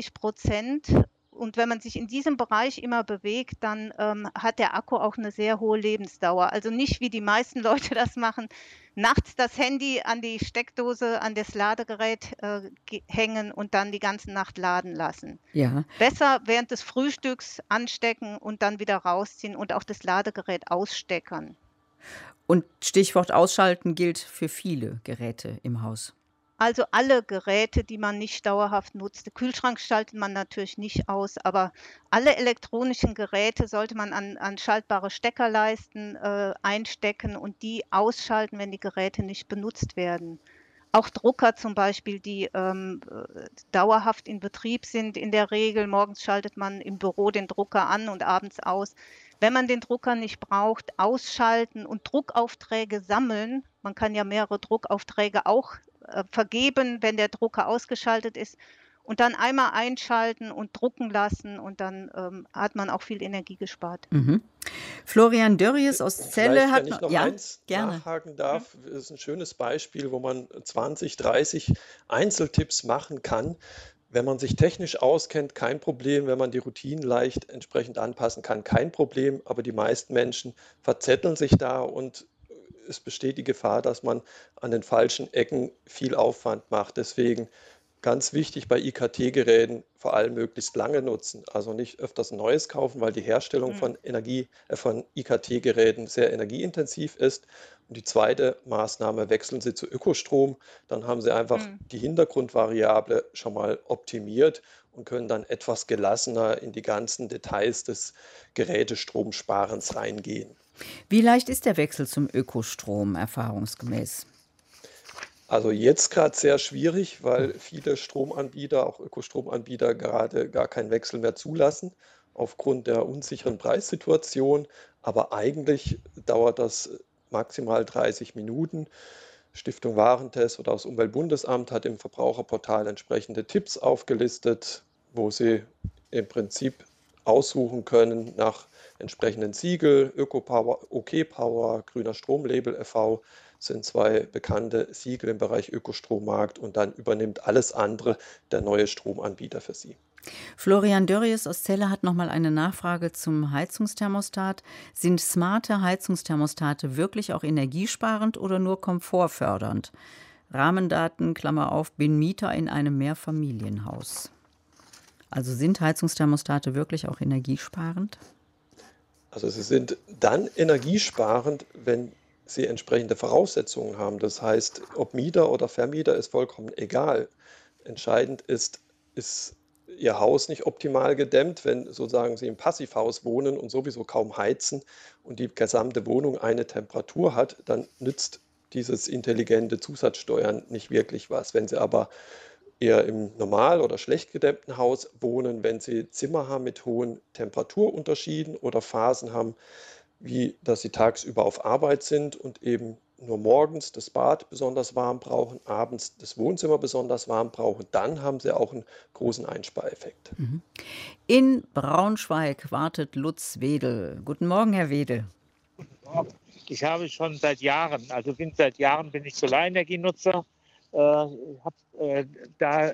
80%. Und wenn man sich in diesem Bereich immer bewegt, dann hat der Akku auch eine sehr hohe Lebensdauer. Also nicht, wie die meisten Leute das machen, nachts das Handy an die Steckdose, an das Ladegerät hängen und dann die ganze Nacht laden lassen. Ja. Besser während des Frühstücks anstecken und dann wieder rausziehen und auch das Ladegerät aussteckern. Und Stichwort Ausschalten gilt für viele Geräte im Haus. Also alle Geräte, die man nicht dauerhaft nutzt. Den Kühlschrank schaltet man natürlich nicht aus, aber alle elektronischen Geräte sollte man an schaltbare Steckerleisten einstecken und die ausschalten, wenn die Geräte nicht benutzt werden. Auch Drucker zum Beispiel, die dauerhaft in Betrieb sind. In der Regel morgens schaltet man im Büro den Drucker an und abends aus. Wenn man den Drucker nicht braucht, ausschalten und Druckaufträge sammeln. Man kann ja mehrere Druckaufträge auch vergeben, wenn der Drucker ausgeschaltet ist. Und dann einmal einschalten und drucken lassen und dann hat man auch viel Energie gespart. Mhm. Florian Dörries aus Celle Vielleicht, hat wenn ich noch. noch Ja, eins gerne. nachhaken darf, ist ein schönes Beispiel, wo man 20, 30 Einzeltipps machen kann. Wenn man sich technisch auskennt, kein Problem. Wenn man die Routinen leicht entsprechend anpassen kann, kein Problem. Aber die meisten Menschen verzetteln sich da und es besteht die Gefahr, dass man an den falschen Ecken viel Aufwand macht. Deswegen ganz wichtig bei IKT-Geräten vor allem möglichst lange nutzen. Also nicht öfters ein neues kaufen, weil die Herstellung von von IKT-Geräten sehr energieintensiv ist. Und die zweite Maßnahme, wechseln Sie zu Ökostrom. Dann haben Sie einfach die Hintergrundvariable schon mal optimiert und können dann etwas gelassener in die ganzen Details des Gerätestromsparens reingehen. Wie leicht ist der Wechsel zum Ökostrom erfahrungsgemäß? Also jetzt gerade sehr schwierig, weil viele Stromanbieter, auch Ökostromanbieter, gerade gar keinen Wechsel mehr zulassen aufgrund der unsicheren Preissituation. Aber eigentlich dauert das maximal 30 Minuten. Stiftung Warentest oder das Umweltbundesamt hat im Verbraucherportal entsprechende Tipps aufgelistet, wo Sie im Prinzip aussuchen können nach entsprechenden Siegel. Ökopower, OK-Power, Grüner Stromlabel e.V. sind zwei bekannte Siegel im Bereich Ökostrommarkt und dann übernimmt alles andere der neue Stromanbieter für Sie. Florian Dörries aus Celle hat noch mal eine Nachfrage zum Heizungsthermostat. Sind smarte Heizungsthermostate wirklich auch energiesparend oder nur komfortfördernd? Rahmendaten, Klammer auf, bin Mieter in einem Mehrfamilienhaus. Also sind Heizungsthermostate wirklich auch energiesparend? Also sie sind dann energiesparend, wenn Sie entsprechende Voraussetzungen haben. Das heißt, ob Mieter oder Vermieter ist vollkommen egal. Entscheidend ist Ihr Haus nicht optimal gedämmt, wenn sozusagen Sie im Passivhaus wohnen und sowieso kaum heizen und die gesamte Wohnung eine Temperatur hat, dann nützt dieses intelligente Zusatzsteuern nicht wirklich was. Wenn Sie aber eher im normal oder schlecht gedämmten Haus wohnen, wenn Sie Zimmer haben mit hohen Temperaturunterschieden oder Phasen haben, wie dass Sie tagsüber auf Arbeit sind und eben nur morgens das Bad besonders warm brauchen, abends das Wohnzimmer besonders warm brauchen, dann haben sie auch einen großen Einspareffekt. In Braunschweig wartet Lutz Wedel. Guten Morgen, Herr Wedel. Ich habe schon seit Jahren, seit Jahren bin ich Solarenergienutzer, habe da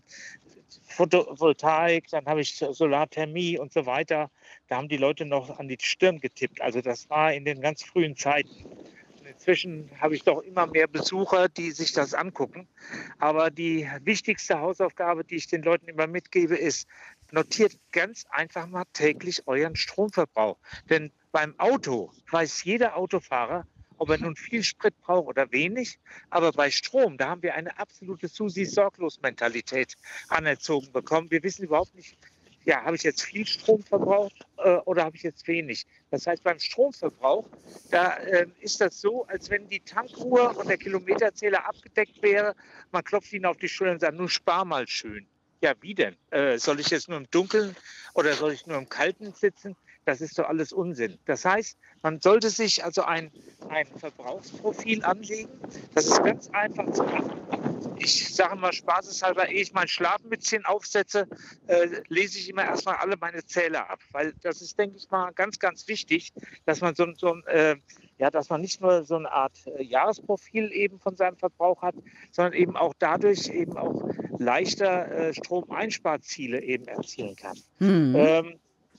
Photovoltaik, dann habe ich Solarthermie und so weiter. Da haben die Leute noch an die Stirn getippt. Also das war in den ganz frühen Zeiten. Inzwischen habe ich doch immer mehr Besucher, die sich das angucken. Aber die wichtigste Hausaufgabe, die ich den Leuten immer mitgebe, ist, notiert ganz einfach mal täglich euren Stromverbrauch. Denn beim Auto weiß jeder Autofahrer, ob er nun viel Sprit braucht oder wenig. Aber bei Strom, da haben wir eine absolute Susi-Sorglos-Mentalität anerzogen bekommen. Wir wissen überhaupt nicht, ja, habe ich jetzt viel Strom verbraucht oder habe ich jetzt wenig? Das heißt, beim Stromverbrauch, da ist das so, als wenn die Tankuhr und der Kilometerzähler abgedeckt wäre. Man klopft ihnen auf die Schulter und sagt, nun spar mal schön. Ja, wie denn? Soll ich jetzt nur im Dunkeln oder soll ich nur im Kalten sitzen? Das ist doch alles Unsinn. Das heißt, man sollte sich also ein Verbrauchsprofil anlegen. Das ist ganz einfach zu machen. Ich sage mal spaßeshalber, ehe ich mein Schlafmützchen aufsetze, lese ich immer erstmal alle meine Zähler ab. Weil das ist, denke ich mal, ganz, ganz wichtig, dass man dass man nicht nur so eine Art Jahresprofil eben von seinem Verbrauch hat, sondern eben auch dadurch eben auch leichter Stromeinsparziele eben erzielen kann.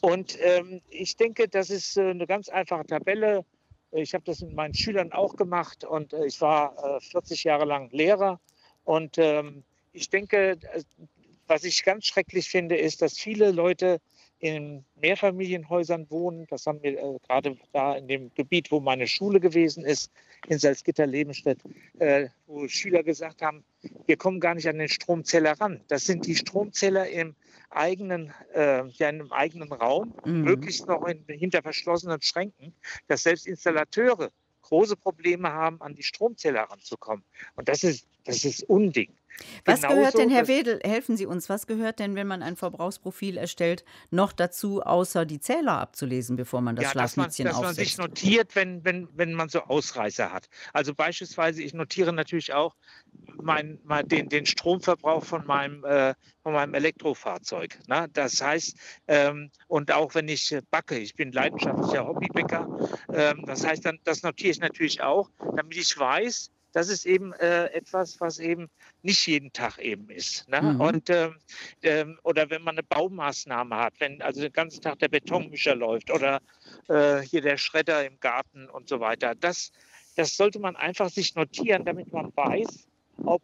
Ich denke, das ist eine ganz einfache Tabelle. Ich habe das mit meinen Schülern auch gemacht und ich war 40 Jahre lang Lehrer. Und ich denke, was ich ganz schrecklich finde, ist, dass viele Leute in Mehrfamilienhäusern wohnen. Das haben wir gerade da in dem Gebiet, wo meine Schule gewesen ist, in Salzgitter-Lebenstedt, wo Schüler gesagt haben, wir kommen gar nicht an den Stromzähler ran. Das sind die Stromzähler im eigenen Raum, möglichst noch hinter verschlossenen Schränken, dass selbst Installateure große Probleme haben, an die Stromzähler ranzukommen. Und das ist Unding. Was gehört denn, Herr Wedel, helfen Sie uns, was gehört denn, wenn man ein Verbrauchsprofil erstellt, noch dazu, außer die Zähler abzulesen, bevor man das Schlafmützchen aufsetzt? Dass man sich notiert, wenn man so Ausreißer hat. Also beispielsweise, ich notiere natürlich auch den Stromverbrauch von meinem Elektrofahrzeug. Ne? Das heißt, und auch wenn ich backe, ich bin leidenschaftlicher Hobbybäcker, das heißt, das notiere ich natürlich auch, damit ich weiß, das ist eben etwas, was eben nicht jeden Tag eben ist. Ne? Und, oder wenn man eine Baumaßnahme hat, wenn also den ganzen Tag der Betonmischer läuft oder hier der Schredder im Garten und so weiter. Das sollte man einfach sich notieren, damit man weiß, ob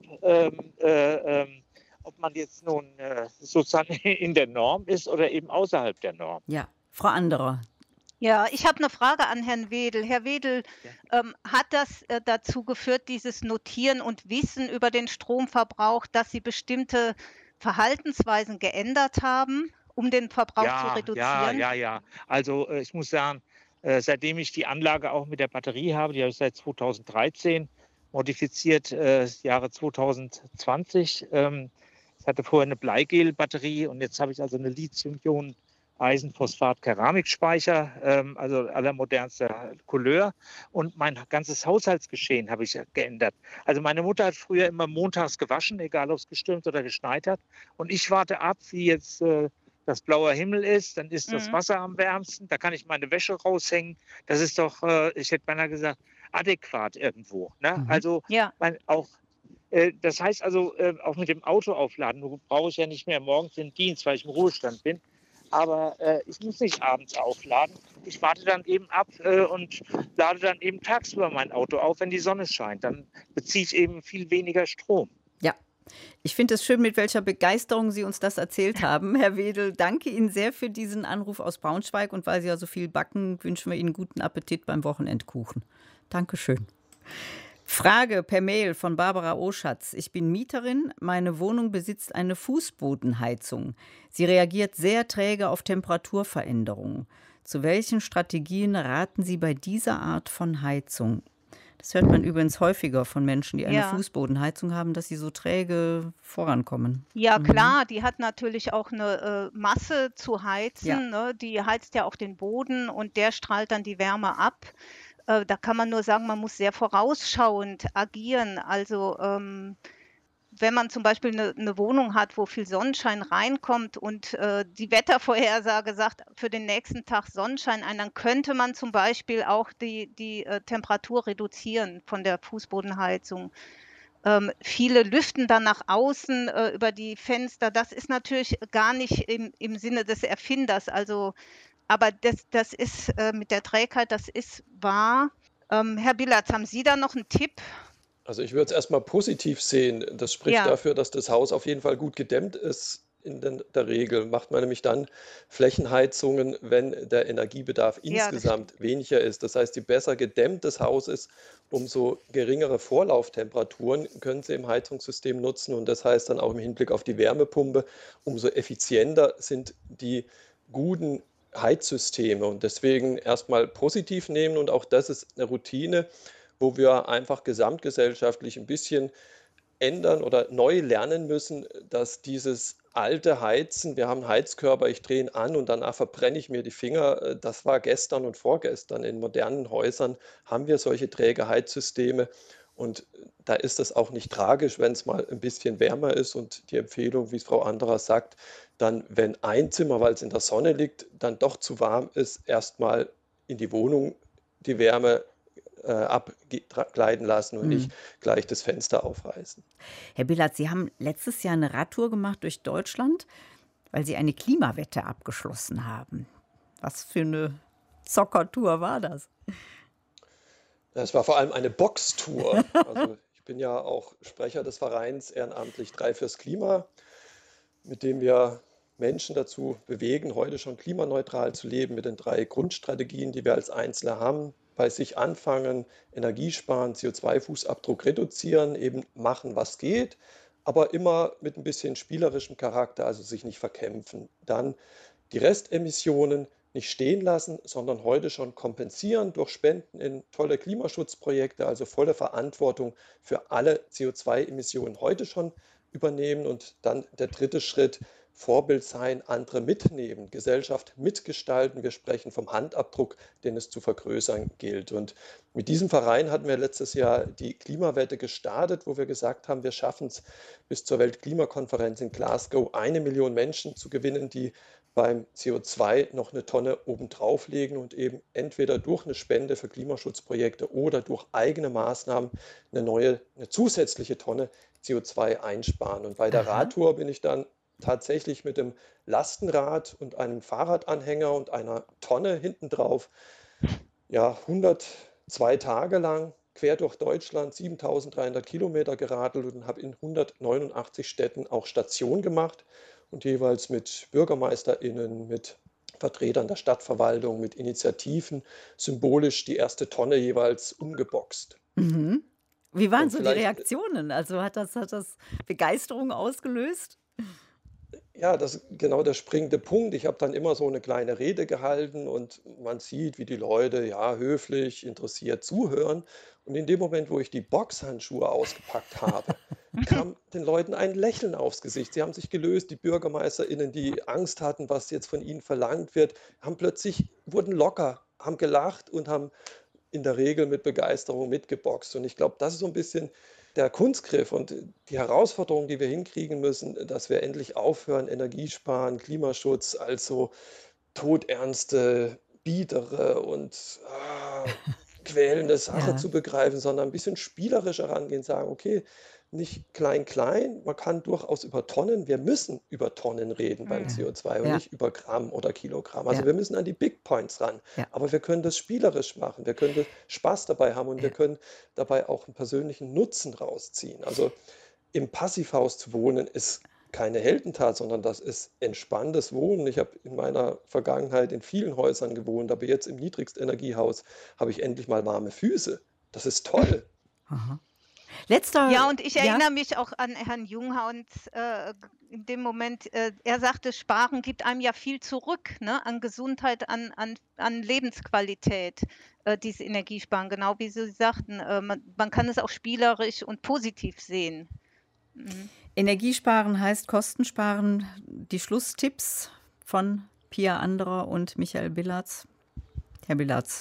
man jetzt nun sozusagen in der Norm ist oder eben außerhalb der Norm. Ja, Frau Anderer. Ja, ich habe eine Frage an Herrn Wedel. Herr Wedel, hat das dazu geführt, dieses Notieren und Wissen über den Stromverbrauch, dass Sie bestimmte Verhaltensweisen geändert haben, um den Verbrauch zu reduzieren? Ja. Also ich muss sagen, seitdem ich die Anlage auch mit der Batterie habe, die habe ich seit 2013 modifiziert, Jahre 2020. Ich hatte vorher eine Bleigel-Batterie und jetzt habe ich also eine Lithium-Ionen Eisenphosphat-Keramikspeicher, also allermodernster Couleur. Und mein ganzes Haushaltsgeschehen habe ich geändert. Also meine Mutter hat früher immer montags gewaschen, egal ob es gestürmt oder geschneit hat. Und ich warte ab, wie jetzt das blauer Himmel ist. Dann ist das Wasser am wärmsten. Da kann ich meine Wäsche raushängen. Das ist doch, ich hätte beinahe gesagt, adäquat irgendwo. Ne? Also das heißt also, auch mit dem Auto aufladen, brauche ich ja nicht mehr morgens den Dienst, weil ich im Ruhestand bin. Aber ich muss nicht abends aufladen. Ich warte dann eben ab und lade dann eben tagsüber mein Auto auf, wenn die Sonne scheint. Dann beziehe ich eben viel weniger Strom. Ja, ich finde es schön, mit welcher Begeisterung Sie uns das erzählt haben. Herr Wedel, danke Ihnen sehr für diesen Anruf aus Braunschweig. Und weil Sie ja so viel backen, wünschen wir Ihnen guten Appetit beim Wochenendkuchen. Dankeschön. Frage per Mail von Barbara Oschatz. Ich bin Mieterin. Meine Wohnung besitzt eine Fußbodenheizung. Sie reagiert sehr träge auf Temperaturveränderungen. Zu welchen Strategien raten Sie bei dieser Art von Heizung? Das hört man übrigens häufiger von Menschen, die eine Fußbodenheizung haben, dass sie so träge vorankommen. Ja, klar, die hat natürlich auch eine Masse zu heizen. Ja. Ne? Die heizt ja auch den Boden und der strahlt dann die Wärme ab. Da kann man nur sagen, man muss sehr vorausschauend agieren. Also wenn man zum Beispiel eine Wohnung hat, wo viel Sonnenschein reinkommt und die Wettervorhersage sagt, für den nächsten Tag Sonnenschein ein, dann könnte man zum Beispiel auch die Temperatur reduzieren von der Fußbodenheizung. Viele lüften dann nach außen über die Fenster. Das ist natürlich gar nicht im Sinne des Erfinders. Also, aber das ist mit der Trägheit, das ist wahr. Herr Billatz, haben Sie da noch einen Tipp? Also ich würde es erstmal positiv sehen. Das spricht Ja, dafür, dass das Haus auf jeden Fall gut gedämmt ist. In der Regel macht man nämlich dann Flächenheizungen, wenn der Energiebedarf ja, das stimmt. insgesamt weniger ist. Das heißt, je besser gedämmt das Haus ist, umso geringere Vorlauftemperaturen können Sie im Heizungssystem nutzen. Und das heißt dann auch im Hinblick auf die Wärmepumpe, umso effizienter sind die guten Heizsysteme. Und deswegen erstmal positiv nehmen. Und auch das ist eine Routine, wo wir einfach gesamtgesellschaftlich ein bisschen ändern oder neu lernen müssen, dass dieses alte Heizen, wir haben einen Heizkörper, ich drehe ihn an und danach verbrenne ich mir die Finger, das war gestern und vorgestern. In modernen Häusern haben wir solche träge Heizsysteme und da ist es auch nicht tragisch, wenn es mal ein bisschen wärmer ist und die Empfehlung, wie es Frau Anderer sagt, dann, wenn ein Zimmer, weil es in der Sonne liegt, dann doch zu warm ist, erstmal in die Wohnung die Wärme abgleiten lassen und nicht gleich das Fenster aufreißen. Herr Billatz, Sie haben letztes Jahr eine Radtour gemacht durch Deutschland, weil Sie eine Klimawette abgeschlossen haben. Was für eine Zockertour war das? Es war vor allem eine Boxtour. Also ich bin ja auch Sprecher des Vereins ehrenamtlich 3 fürs Klima, mit dem wir Menschen dazu bewegen, heute schon klimaneutral zu leben mit den 3 Grundstrategien, die wir als Einzelne haben. Bei sich anfangen, Energie sparen, CO2-Fußabdruck reduzieren, eben machen, was geht, aber immer mit ein bisschen spielerischem Charakter, also sich nicht verkämpfen. Dann die Restemissionen nicht stehen lassen, sondern heute schon kompensieren durch Spenden in tolle Klimaschutzprojekte, also volle Verantwortung für alle CO2-Emissionen heute schon übernehmen. Und dann der dritte Schritt, Vorbild sein, andere mitnehmen, Gesellschaft mitgestalten. Wir sprechen vom Handabdruck, den es zu vergrößern gilt. Und mit diesem Verein hatten wir letztes Jahr die Klimawette gestartet, wo wir gesagt haben, wir schaffen es bis zur Weltklimakonferenz in Glasgow, 1 Million Menschen zu gewinnen, die beim CO2 noch eine Tonne obendrauf legen und eben entweder durch eine Spende für Klimaschutzprojekte oder durch eigene Maßnahmen eine zusätzliche Tonne CO2 einsparen. Und bei der Radtour bin ich dann tatsächlich mit dem Lastenrad und einem Fahrradanhänger und einer Tonne hinten drauf, ja, 102 Tage lang quer durch Deutschland, 7.300 Kilometer geradelt und habe in 189 Städten auch Station gemacht und jeweils mit BürgermeisterInnen, mit Vertretern der Stadtverwaltung, mit Initiativen symbolisch die erste Tonne jeweils umgeboxt. Mhm. Wie waren Und so die vielleicht Reaktionen? Also hat das Begeisterung ausgelöst? Ja, das ist genau der springende Punkt. Ich habe dann immer so eine kleine Rede gehalten und man sieht, wie die Leute, ja, höflich, interessiert zuhören. Und in dem Moment, wo ich die Boxhandschuhe ausgepackt habe, kam den Leuten ein Lächeln aufs Gesicht. Sie haben sich gelöst. Die BürgermeisterInnen, die Angst hatten, was jetzt von ihnen verlangt wird, wurden locker, haben gelacht und haben in der Regel mit Begeisterung mitgeboxt. Und ich glaube, das ist so ein bisschen der Kunstgriff und die Herausforderung, die wir hinkriegen müssen, dass wir endlich aufhören, Energiesparen, Klimaschutz als so todernste, biedere und quälende Sache Ja, zu begreifen, sondern ein bisschen spielerischer rangehen, sagen, okay, nicht klein, klein, man kann durchaus über Tonnen, wir müssen über Tonnen reden beim ja, CO2 und ja, nicht über Gramm oder Kilogramm. Also ja, wir müssen an die Big Points ran, ja, aber wir können das spielerisch machen, wir können das Spaß dabei haben und wir ja. können dabei auch einen persönlichen Nutzen rausziehen. Also im Passivhaus zu wohnen ist keine Heldentat, sondern das ist entspanntes Wohnen. Ich habe in meiner Vergangenheit in vielen Häusern gewohnt, aber jetzt im Niedrigstenergiehaus habe ich endlich mal warme Füße. Das ist toll. Aha. Ja, Letzter, und ich ja, erinnere mich auch an Herrn Junghans in dem Moment, er sagte, Sparen gibt einem ja viel zurück, ne? An Gesundheit, an Lebensqualität, dieses Energiesparen, genau wie Sie sagten. Man kann es auch spielerisch und positiv sehen. Mhm. Energiesparen heißt Kostensparen. Die Schlusstipps von Pia Anderer und Michael Billatz. Herr Billatz.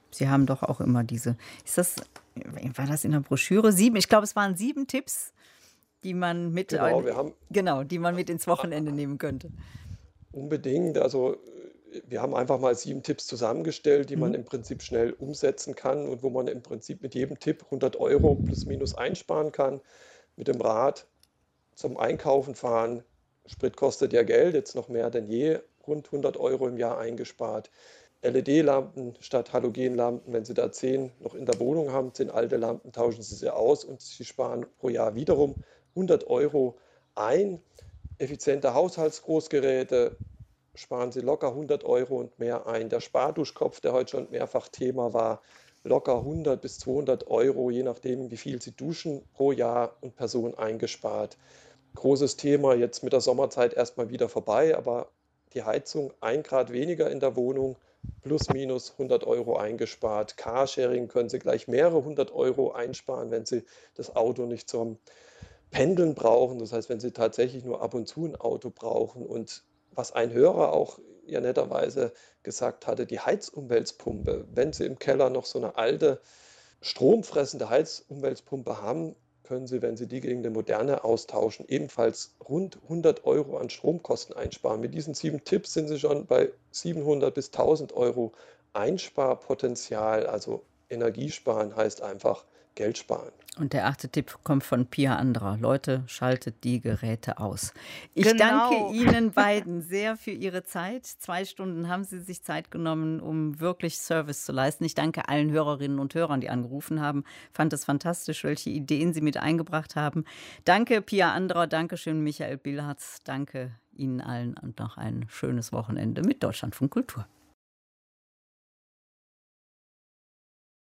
Sie haben doch auch immer war das in der Broschüre? 7, ich glaube, es waren 7 Tipps, die man mit, die man mit ins Wochenende nehmen könnte. Unbedingt. Also wir haben einfach mal 7 Tipps zusammengestellt, die man im Prinzip schnell umsetzen kann und wo man im Prinzip mit jedem Tipp 100 € plus minus einsparen kann. Mit dem Rad zum Einkaufen fahren, Sprit kostet ja Geld, jetzt noch mehr denn je, rund 100 € im Jahr eingespart. LED-Lampen statt Halogenlampen, wenn Sie da 10 noch in der Wohnung haben, 10 alte Lampen, tauschen Sie sie aus und Sie sparen pro Jahr wiederum 100 € ein. Effiziente Haushaltsgroßgeräte sparen Sie locker 100 € und mehr ein. Der Sparduschkopf, der heute schon mehrfach Thema war, locker 100 bis 200 €, je nachdem, wie viel Sie duschen, pro Jahr und Person eingespart. Großes Thema, jetzt mit der Sommerzeit erstmal wieder vorbei, aber die Heizung 1 Grad weniger in der Wohnung, plus minus 100 € eingespart. Carsharing können Sie gleich mehrere 100 € einsparen, wenn Sie das Auto nicht zum Pendeln brauchen. Das heißt, wenn Sie tatsächlich nur ab und zu ein Auto brauchen. Und was ein Hörer auch ja netterweise gesagt hatte, die Heizumweltpumpe. Wenn Sie im Keller noch so eine alte, stromfressende Heizumweltpumpe haben, können Sie, wenn Sie die gegen eine moderne austauschen, ebenfalls rund 100 € an Stromkosten einsparen. Mit diesen 7 Tipps sind Sie schon bei 700 bis 1000 € Einsparpotenzial. Also Energiesparen heißt einfach Geld sparen. Und der 8. Tipp kommt von Pia Andra. Leute, schaltet die Geräte aus. Ich Genau. danke Ihnen beiden sehr für Ihre Zeit. 2 Stunden haben Sie sich Zeit genommen, um wirklich Service zu leisten. Ich danke allen Hörerinnen und Hörern, die angerufen haben. Fand es fantastisch, welche Ideen Sie mit eingebracht haben. Danke Pia Andra, danke schön Michael Billhartz. Danke Ihnen allen und noch ein schönes Wochenende mit Deutschlandfunk Kultur.